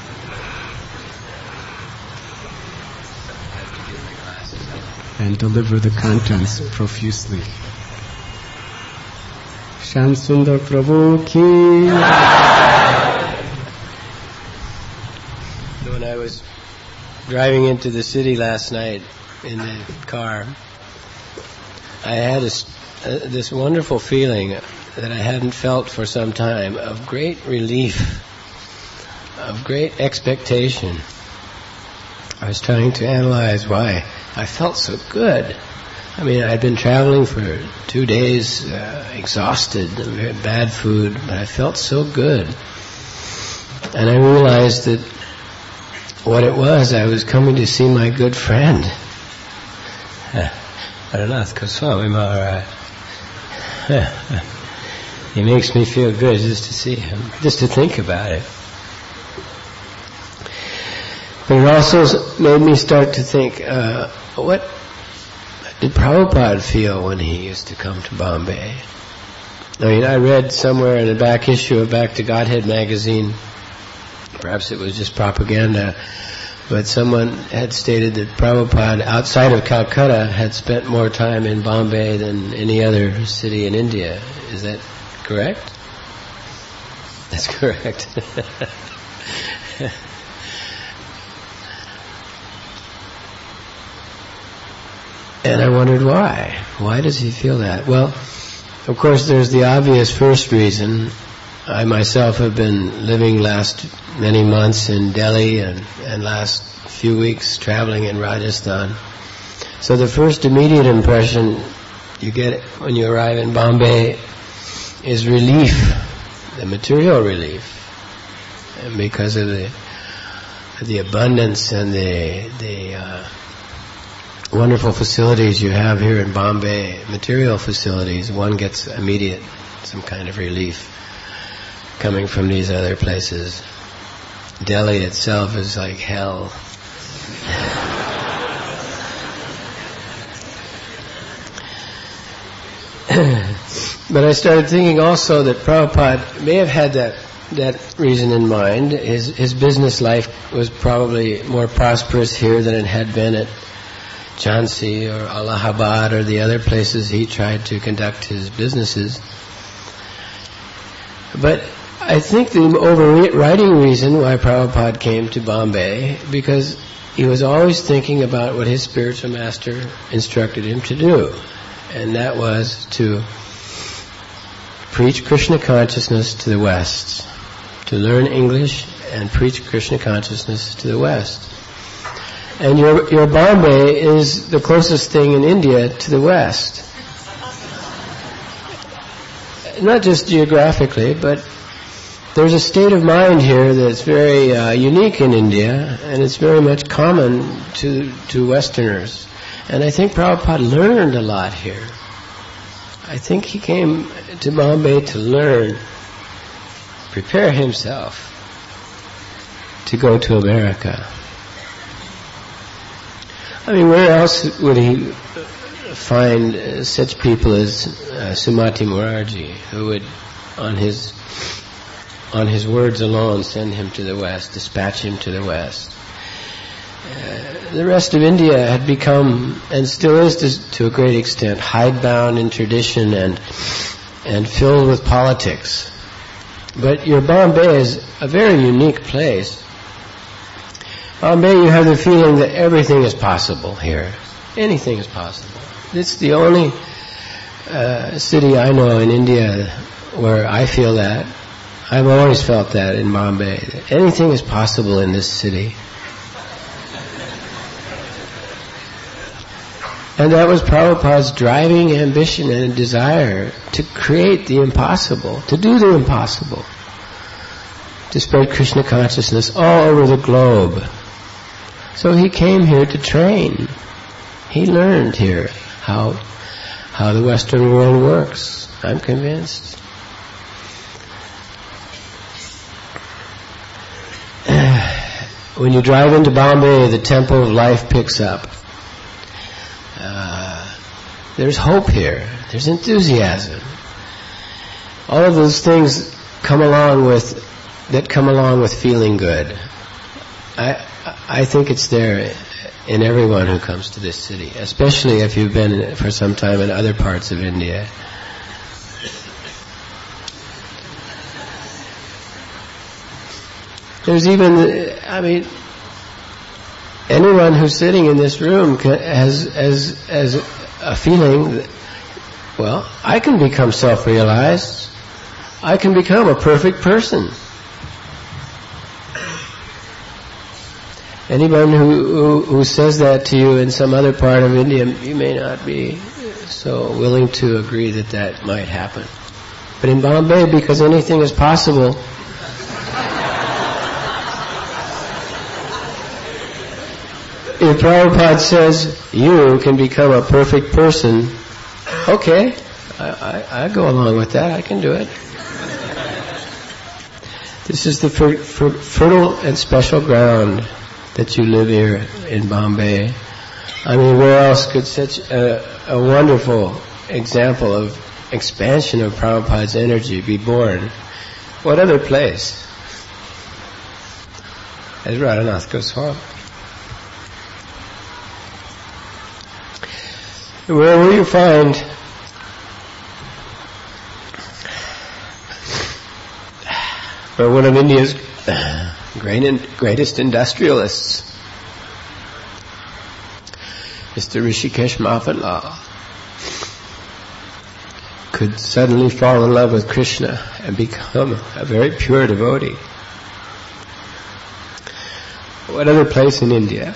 Speaker 1: And deliver the contents profusely. Shyam Sundar Prabhu ki.
Speaker 2: When I was driving into the city last night in the car, I had this wonderful feeling that I hadn't felt for some time, of great relief, of great expectation. I was trying to analyze why I felt so good. I mean, I'd been traveling for 2 days, exhausted, bad food, but I felt so good. And I realized that what it was, I was coming to see my good friend, Adhanath Goswami Maharaj. He makes me feel good just to see him, just to think about it. But it also made me start to think, what did Prabhupada feel when he used to come to Bombay? I mean, I read somewhere in the back issue of Back to Godhead magazine, perhaps it was just propaganda, but someone had stated that Prabhupada, outside of Calcutta, had spent more time in Bombay than any other city in India. Is that correct? That's correct. And I wondered why. Why does he feel that? Well, of course, there's the obvious first reason. I myself have been living last many months in Delhi and last few weeks traveling in Rajasthan. So the first immediate impression you get when you arrive in Bombay is relief, the material relief, and because of the abundance and the wonderful facilities you have here in Bombay, material facilities, one gets immediate some kind of relief coming from these other places. Delhi itself is like hell. But I started thinking also that Prabhupada may have had that reason in mind. His business life was probably more prosperous here than it had been at Jhansi or Allahabad or the other places he tried to conduct his businesses. But I think the overriding reason why Prabhupada came to Bombay, because he was always thinking about what his spiritual master instructed him to do, and that was to preach Krishna consciousness to the West, to learn English and preach Krishna consciousness to the West. And your Bombay is the closest thing in India to the West. Not just geographically, but there's a state of mind here that's very unique in India, and it's very much common to Westerners. And I think Prabhupada learned a lot here. I think he came to Bombay to learn prepare himself to go to America. I mean, where else would he find such people as Sumati Morarji, who would, on his words alone, send him to the West, dispatch him to the West? The rest of India had become, and still is to a great extent, hidebound in tradition and filled with politics. But your Bombay is a very unique place. Bombay, you have the feeling that everything is possible here. Anything is possible. It's the only city I know in India where I feel that. I've always felt that in Bombay. Anything is possible in this city. And that was Prabhupada's driving ambition and desire to create the impossible, to do the impossible, to spread Krishna consciousness all over the globe. So he came here to train. He learned here how the Western world works, I'm convinced. When you drive into Bombay, the tempo of life picks up. There's hope here. There's enthusiasm. All of those things come along with feeling good. I think it's there in everyone who comes to this city, especially if you've been for some time in other parts of India. There's even, anyone who's sitting in this room has a feeling that, well, I can become self-realized. I can become a perfect person. Anyone who says that to you in some other part of India, you may not be so willing to agree that might happen. But in Bombay, because anything is possible, if Prabhupada says you can become a perfect person, okay, I go along with that. I can do it. This is the fertile and special ground that you live here in Bombay. I mean, where else could such a wonderful example of expansion of Prabhupada's energy be born? What other place? As Radhanath Goswami. Wherever you find where one of India's greatest industrialists, Mr. Rishikesh Mafatla, could suddenly fall in love with Krishna and become a very pure devotee. What other place in India?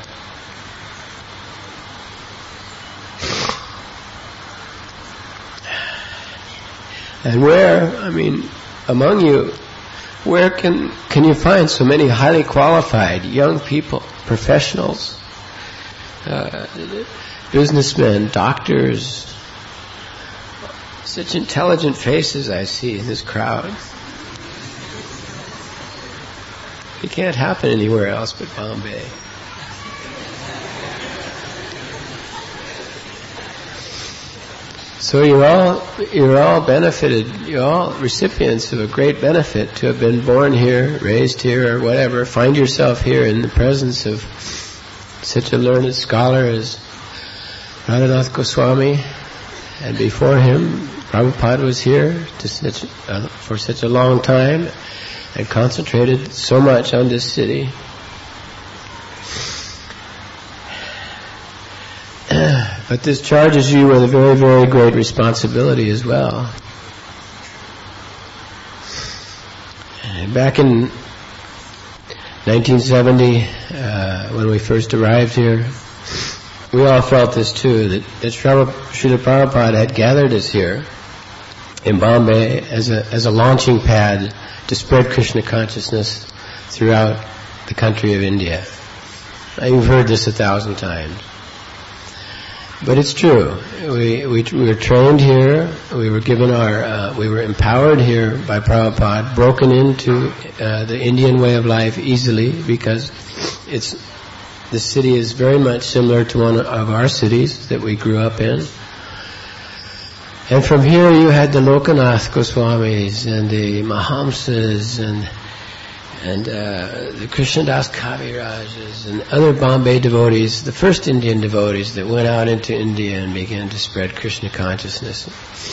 Speaker 2: And where, among you, where can you find so many highly qualified young people, professionals, businessmen, doctors, such intelligent faces I see in this crowd? It can't happen anywhere else but Bombay. So you're all benefited, you're all recipients of a great benefit to have been born here, raised here, or whatever. Find yourself here in the presence of such a learned scholar as Radhanath Goswami, and before him, Prabhupada was here for such a long time and concentrated so much on this city. But this charges you with a very, very great responsibility as well. And back in 1970, when we first arrived here, we all felt this too, that Srila Prabhupada had gathered us here in Bombay as a launching pad to spread Krishna consciousness throughout the country of India. Now, you've heard this 1,000 times. But it's true. We were trained here. We were given we were empowered here by Prabhupada, broken into the Indian way of life easily because the city is very much similar to one of our cities that we grew up in. And from here you had the Lokanath Goswamis and the Mahamsas and the Krishnadas Kavirajas and other Bombay devotees, the first Indian devotees that went out into India and began to spread Krishna consciousness.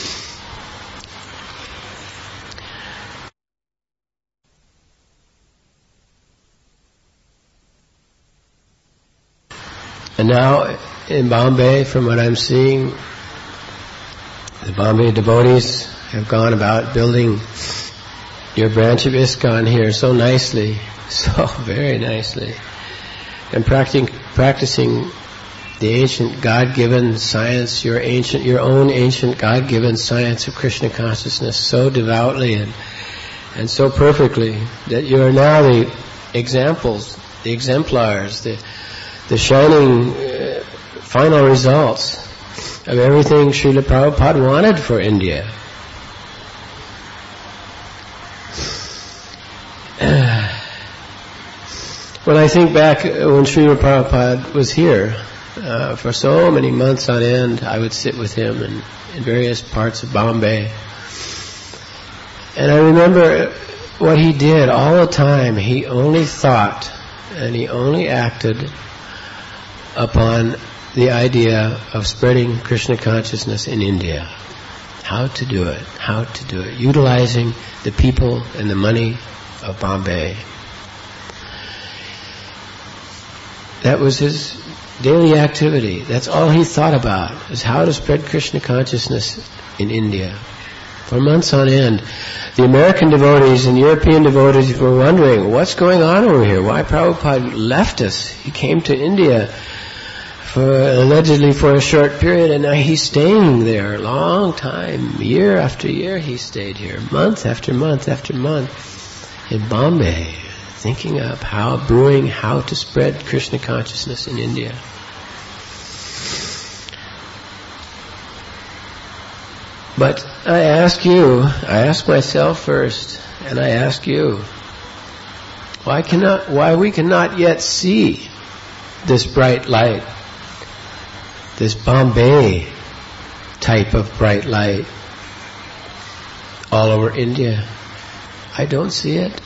Speaker 2: And now in Bombay, from what I'm seeing, the Bombay devotees have gone about building your branch of ISKCON here so nicely, so very nicely, and practicing the ancient God-given science, your own ancient God-given science of Krishna consciousness so devoutly and so perfectly that you are now the examples, the exemplars, the shining final results of everything Srila Prabhupada wanted for India. When I think back when Srila Prabhupada was here, for so many months on end, I would sit with him in various parts of Bombay. And I remember what he did all the time. He only thought and he only acted upon the idea of spreading Krishna consciousness in India. How to do it, utilizing the people and the money of Bombay. That was his daily activity. That's all he thought about, is how to spread Krishna consciousness in India. For months on end, the American devotees and European devotees were wondering, what's going on over here? Why Prabhupada left us? He came to India allegedly for a short period, and now he's staying there a long time. Year after year he stayed here, month after month after month in Bombay, thinking up brewing how to spread Krishna consciousness in India. But I ask myself first, and I ask you, why we cannot yet see this bright light, this Bombay type of bright light all over India? I don't see it.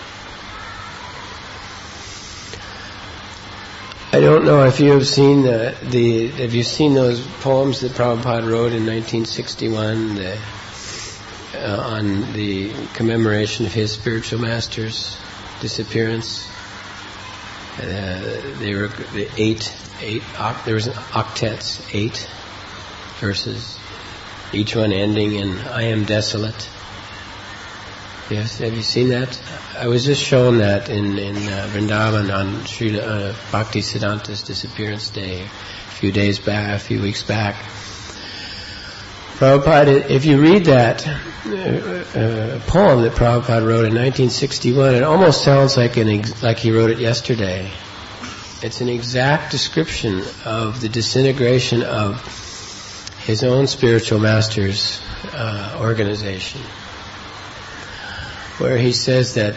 Speaker 2: I don't know if you have seen have you seen those poems that Prabhupada wrote in 1961 on the commemoration of his spiritual master's disappearance? They were there was octets, 8 verses, each one ending in "I am desolate." Yes, have you seen that? I was just shown that in Vrindavan on Srila Bhakti Siddhanta's disappearance day a few weeks back. Prabhupada, if you read that poem that Prabhupada wrote in 1961, it almost sounds like he wrote it yesterday. It's an exact description of the disintegration of his own spiritual master's organization, where he says that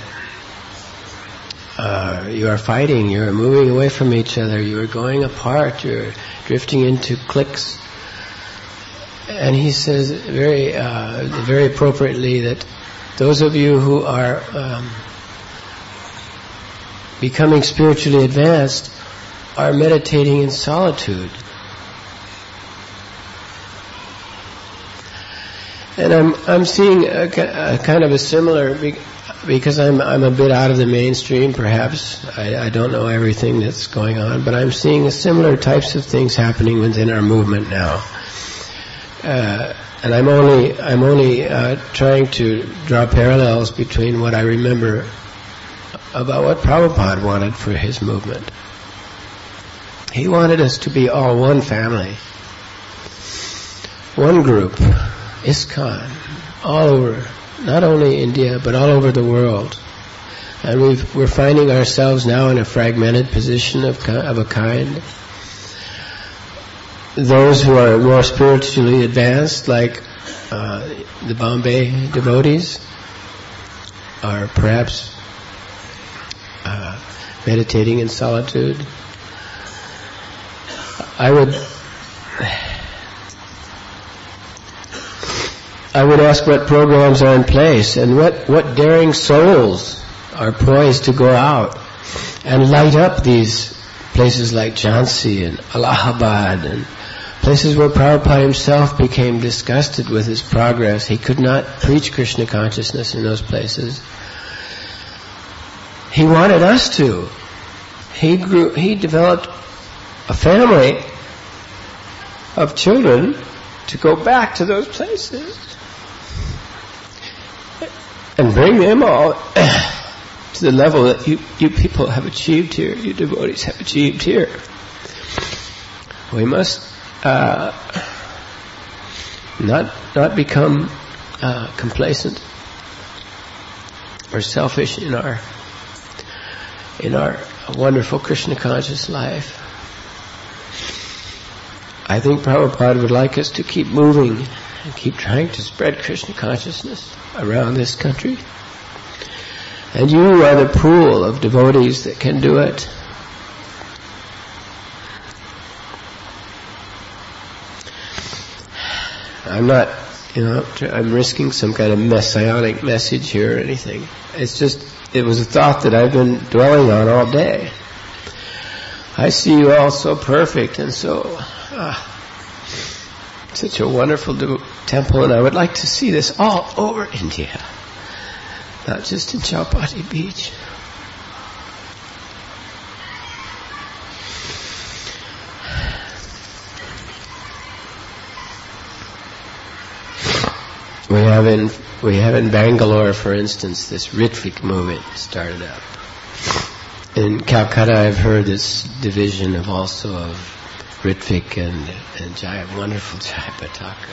Speaker 2: you are fighting, you are moving away from each other, you are going apart, you are drifting into cliques. And he says very appropriately that those of you who are becoming spiritually advanced are meditating in solitude. And I'm seeing a kind of a similar, because I'm a bit out of the mainstream, perhaps. I don't know everything that's going on, but I'm seeing similar types of things happening within our movement now. And I'm only trying to draw parallels between what I remember about what Prabhupada wanted for his movement. He wanted us to be all one family, one group, ISKCON, all over, not only India, but all over the world. And we're finding ourselves now in a fragmented position of a kind. those who are more spiritually advanced, like the Bombay devotees, are perhaps meditating in solitude. I would ask what programs are in place and what daring souls are poised to go out and light up these places like Jhansi and Allahabad and places where Prabhupada himself became disgusted with his progress. He could not preach Krishna consciousness in those places. He wanted us to. He developed a family of children to go back to those places and bring them all to the level that you people have achieved here, you devotees have achieved here. We must not become complacent or selfish in our wonderful Krishna conscious life. I think Prabhupada would like us to keep moving and keep trying to spread Krishna consciousness around this country. And you are the pool of devotees that can do it. I'm not, I'm risking some kind of messianic message here or anything. It's just, it was a thought that I've been dwelling on all day. I see you all so perfect and so, such a wonderful temple, and I would like to see this all over India, not just in Chowpatty Beach. We have in Bangalore, for instance, this Ritvik movement started up. In Calcutta, I've heard this division of Ritvik and Jaya, wonderful Jaya Pataka.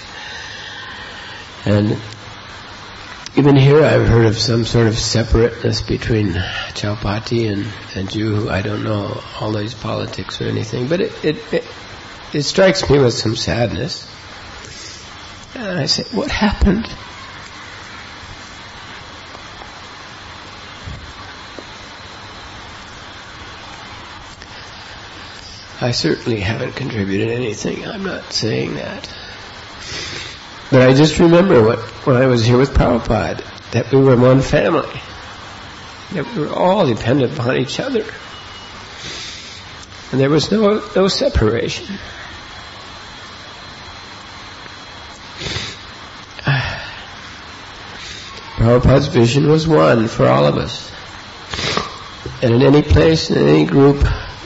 Speaker 2: And even here, I've heard of some sort of separateness between Chowpatty and Juhu. I don't know all these politics or anything, but it strikes me with some sadness. And I say, what happened? I certainly haven't contributed anything. I'm not saying that. But I just remember when I was here with Prabhupada, that we were one family. That we were all dependent upon each other. And there was no separation. Prabhupada's vision was one for all of us. And in any place, in any group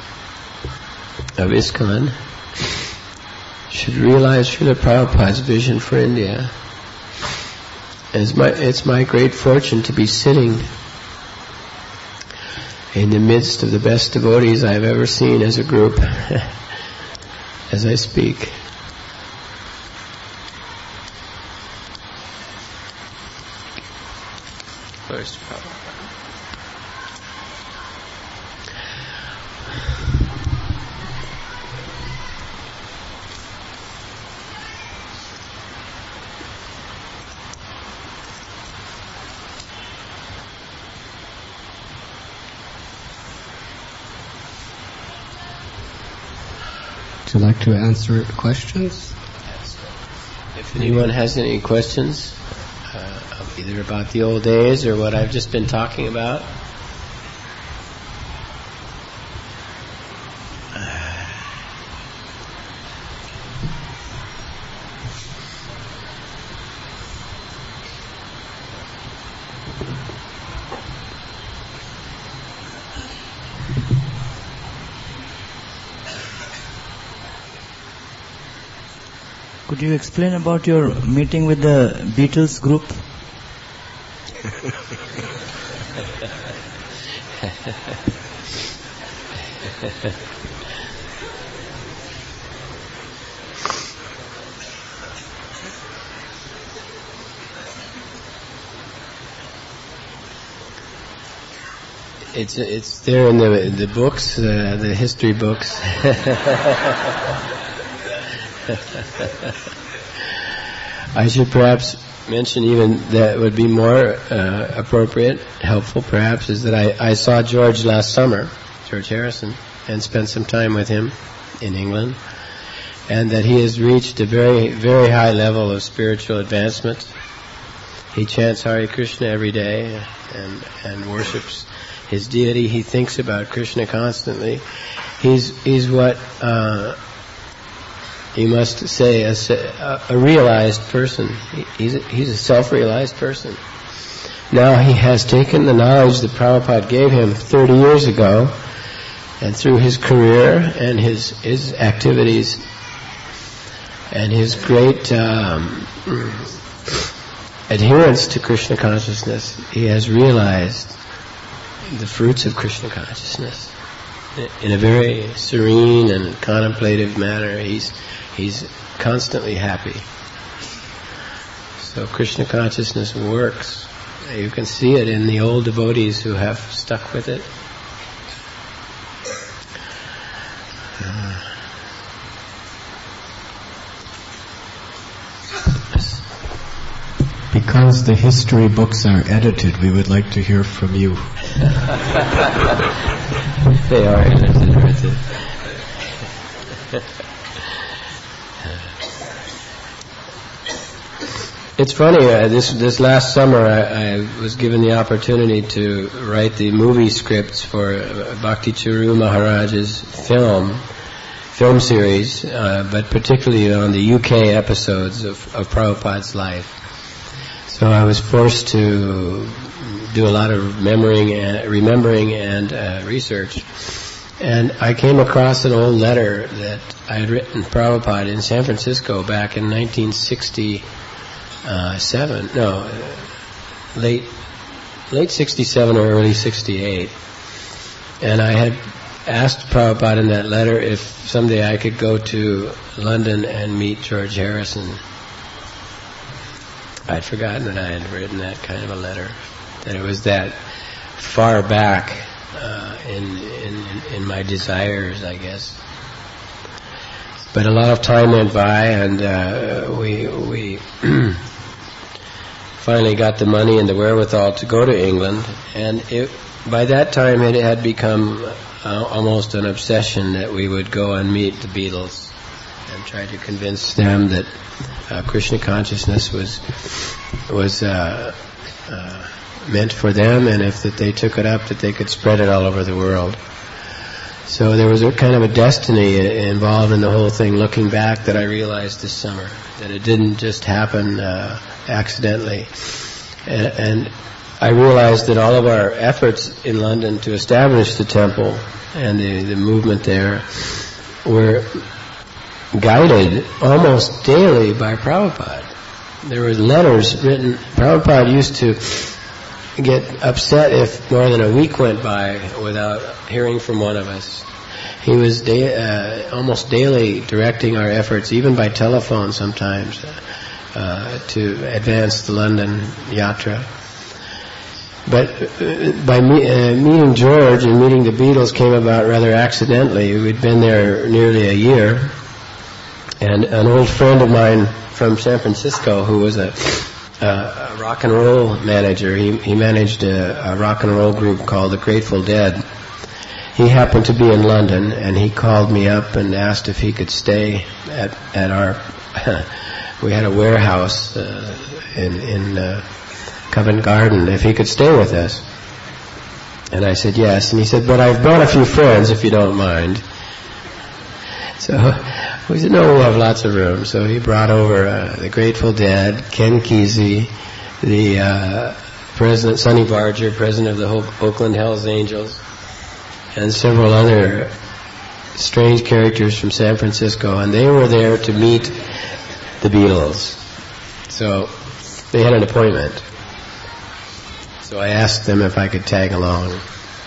Speaker 2: of ISKCON, should realize Srila Prabhupada's vision for India. It's my great fortune to be sitting in the midst of the best devotees I've ever seen as a group as I speak. First Prabhupada.
Speaker 1: Would you like to answer questions?
Speaker 2: If anyone has any questions, either about the old days or what I've just been talking about.
Speaker 3: Could you explain about your meeting with the Beatles group?
Speaker 2: It's there in the books, the history books. I should perhaps mention, even that would be more appropriate, helpful perhaps, is that I saw George last summer, George Harrison, and spent some time with him in England, and that he has reached a very, very high level of spiritual advancement. He chants Hare Krishna every day and worships his deity. He thinks about Krishna constantly. He's what you must say a realized person. He's a self-realized person. Now he has taken the knowledge that Prabhupada gave him 30 years ago, and through his career and his activities and his great adherence to Krishna consciousness, he has realized the fruits of Krishna consciousness in a very serene and contemplative manner. He's constantly happy. So Krishna consciousness works. You can see it in the old devotees who have stuck with it.
Speaker 1: Because the history books are edited, we would like to hear from you.
Speaker 2: They are edited. It's funny, this last summer I was given the opportunity to write the movie scripts for Bhakti Charu Maharaj's film series, but particularly on the UK episodes of Prabhupada's life. So I was forced to do a lot of remembering and research. And I came across an old letter that I had written Prabhupada in San Francisco back in 1967. Late 67 or early 68. And I had asked Prabhupada in that letter if someday I could go to London and meet George Harrison. I'd forgotten that I had written that kind of a letter, that it was that far back in my desires, I guess. But a lot of time went by, and we finally got the money and the wherewithal to go to England, and by that time it had become almost an obsession that we would go and meet the Beatles and try to convince them that Krishna consciousness was meant for them, and if that they took it up, that they could spread it all over the world. So there was a kind of a destiny involved in the whole thing, looking back, that I realized this summer, that it didn't just happen accidentally. And I realized that all of our efforts in London to establish the temple and the movement there were guided almost daily by Prabhupada. There were letters written. Prabhupada used to get upset if more than a week went by without hearing from one of us. He was almost daily directing our efforts, even by telephone sometimes, to advance the London yatra. But by meeting George and meeting the Beatles came about rather accidentally. We'd been there nearly a year, and an old friend of mine from San Francisco, who was a rock and roll manager, he managed a rock and roll group called the Grateful Dead. He happened to be in London, and he called me up and asked if he could stay at our we had a warehouse in Covent Garden, if he could stay with us. And I said yes, and he said, but I've brought a few friends if you don't mind. So we said, no, we'll have lots of room. So he brought over the Grateful Dead, Ken Kesey, the President, Sonny Barger, president of the Oakland Hells Angels, and several other strange characters from San Francisco, and they were there to meet the Beatles. So they had an appointment. So I asked them if I could tag along,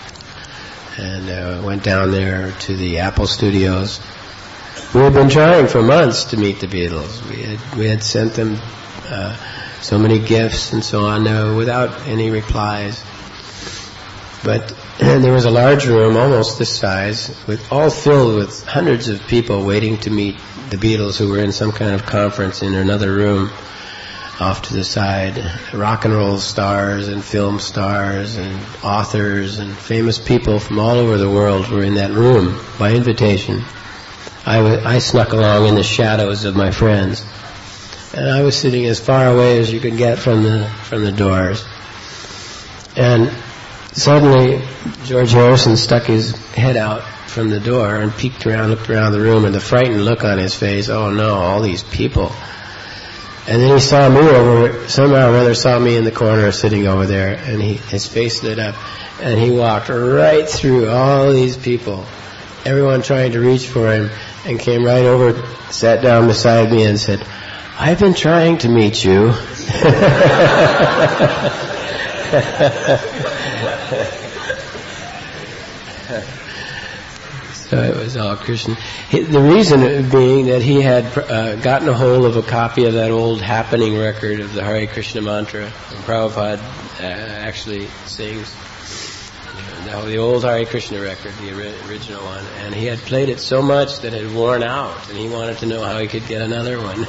Speaker 2: and went down there to the Apple Studios. We had been trying for months to meet the Beatles. We had sent them so many gifts and so on, without any replies. But And there was a large room, almost this size, all filled with hundreds of people waiting to meet the Beatles, who were in some kind of conference in another room off to the side. Rock and roll stars and film stars and authors and famous people from all over the world were in that room by invitation. I snuck along in the shadows of my friends, and I was sitting as far away as you could get from the doors. And suddenly, George Harrison stuck his head out from the door and peeked around, looked around the room, and the frightened look on his face, oh no, all these people. And then he saw me somehow or other saw me in the corner sitting over there, and his face lit up, and he walked right through all these people, everyone trying to reach for him, and came right over, sat down beside me and said, I've been trying to meet you. So it was all Krishna. The reason being that he had gotten a hold of a copy of that old happening record of the Hare Krishna mantra. And Prabhupada actually sings the old Hare Krishna record, the original one. And he had played it so much that it had worn out, and he wanted to know how he could get another one.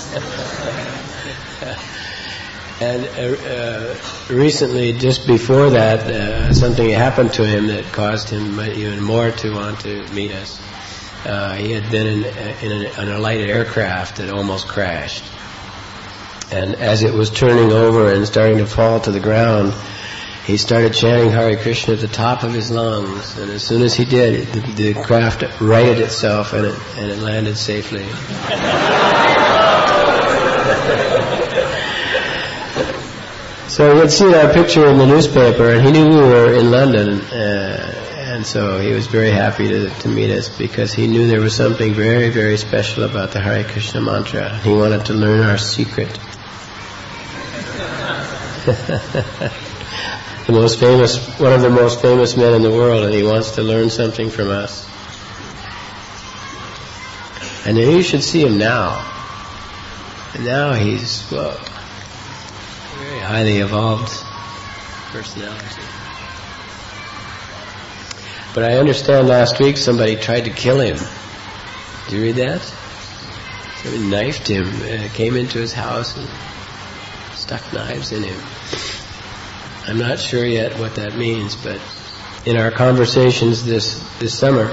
Speaker 2: And recently, just before that, something happened to him that caused him even more to want to meet us. He had been in a light aircraft that almost crashed. And as it was turning over and starting to fall to the ground, he started chanting Hare Krishna at the top of his lungs. And as soon as he did, the craft righted itself and it landed safely. So he had seen our picture in the newspaper, and he knew we were in London, and so he was very happy to meet us, because he knew there was something very, very special about the Hare Krishna mantra. He wanted to learn our secret. One of the most famous men in the world, and he wants to learn something from us. And then you should see him now. And now he's, very highly evolved personality. But I understand last week somebody tried to kill him. Did you read that? Somebody knifed him, came into his house and stuck knives in him. I'm not sure yet what that means, but in our conversations this summer,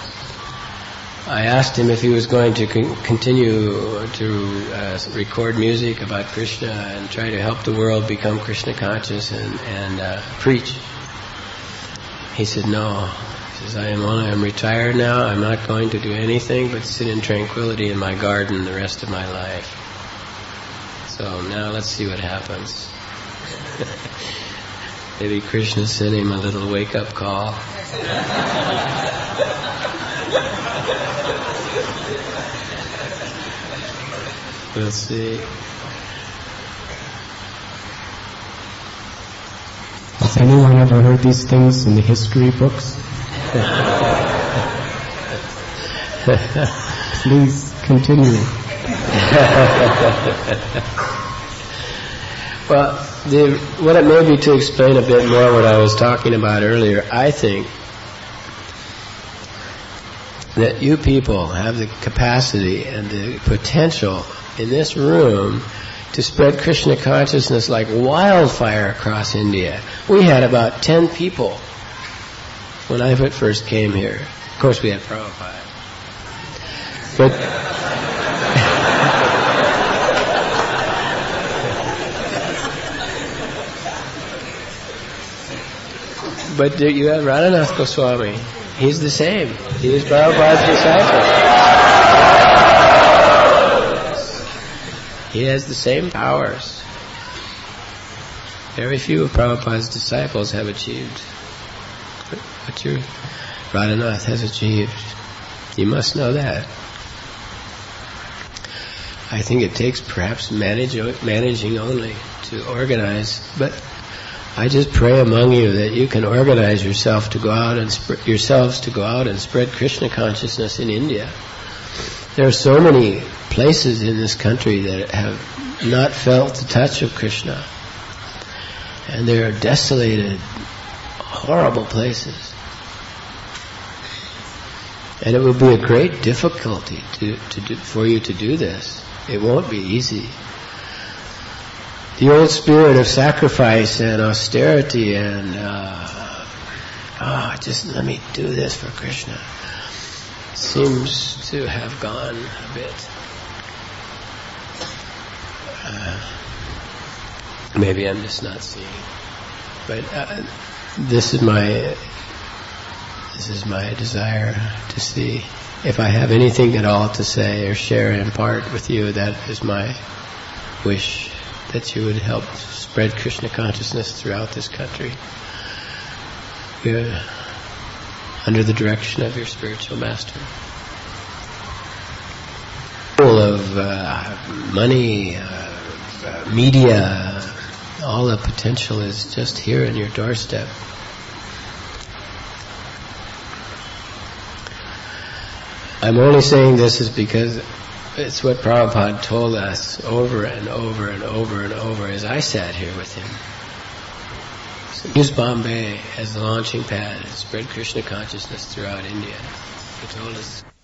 Speaker 2: I asked him if he was going to continue to record music about Krishna and try to help the world become Krishna conscious and preach. He said, no. He says, I'm retired now. I'm not going to do anything but sit in tranquility in my garden the rest of my life. So now let's see what happens. Maybe Krishna sent him a little wake-up call. We'll see.
Speaker 1: Has anyone ever heard these things in the history books? Please continue.
Speaker 2: Well, what it may be to explain a bit more what I was talking about earlier, I think that you people have the capacity and the potential in this room to spread Krishna consciousness like wildfire across India. We had about 10 people when I first came here. Of course, we had Prabhupada. But you have Radhanath Goswami. He's the same. He was Prabhupada's disciple. He has the same powers. Very few of Prabhupada's disciples have achieved what your Radhanath has achieved. You must know that. I think it takes perhaps managing only to organize, but I just pray among you that you can organize yourself to go out and spread Krishna consciousness in India. There are so many places in this country that have not felt the touch of Krishna, and there are desolated horrible places. And it will be a great difficulty for you to do this. It won't be easy. The old spirit of sacrifice and austerity and just let me do this for Krishna seems to have gone a bit. Maybe I'm just not seeing. But this is my desire to see. If I have anything at all to say or share and impart with you, that is my wish, that you would help spread Krishna consciousness throughout this country. Under the direction of your spiritual master. Full of money, media, all the potential is just here in your doorstep. I'm only saying this is because it's what Prabhupada told us over and over and over and over as I sat here with him. So use Bombay as the launching pad and spread Krishna consciousness throughout India. He told us.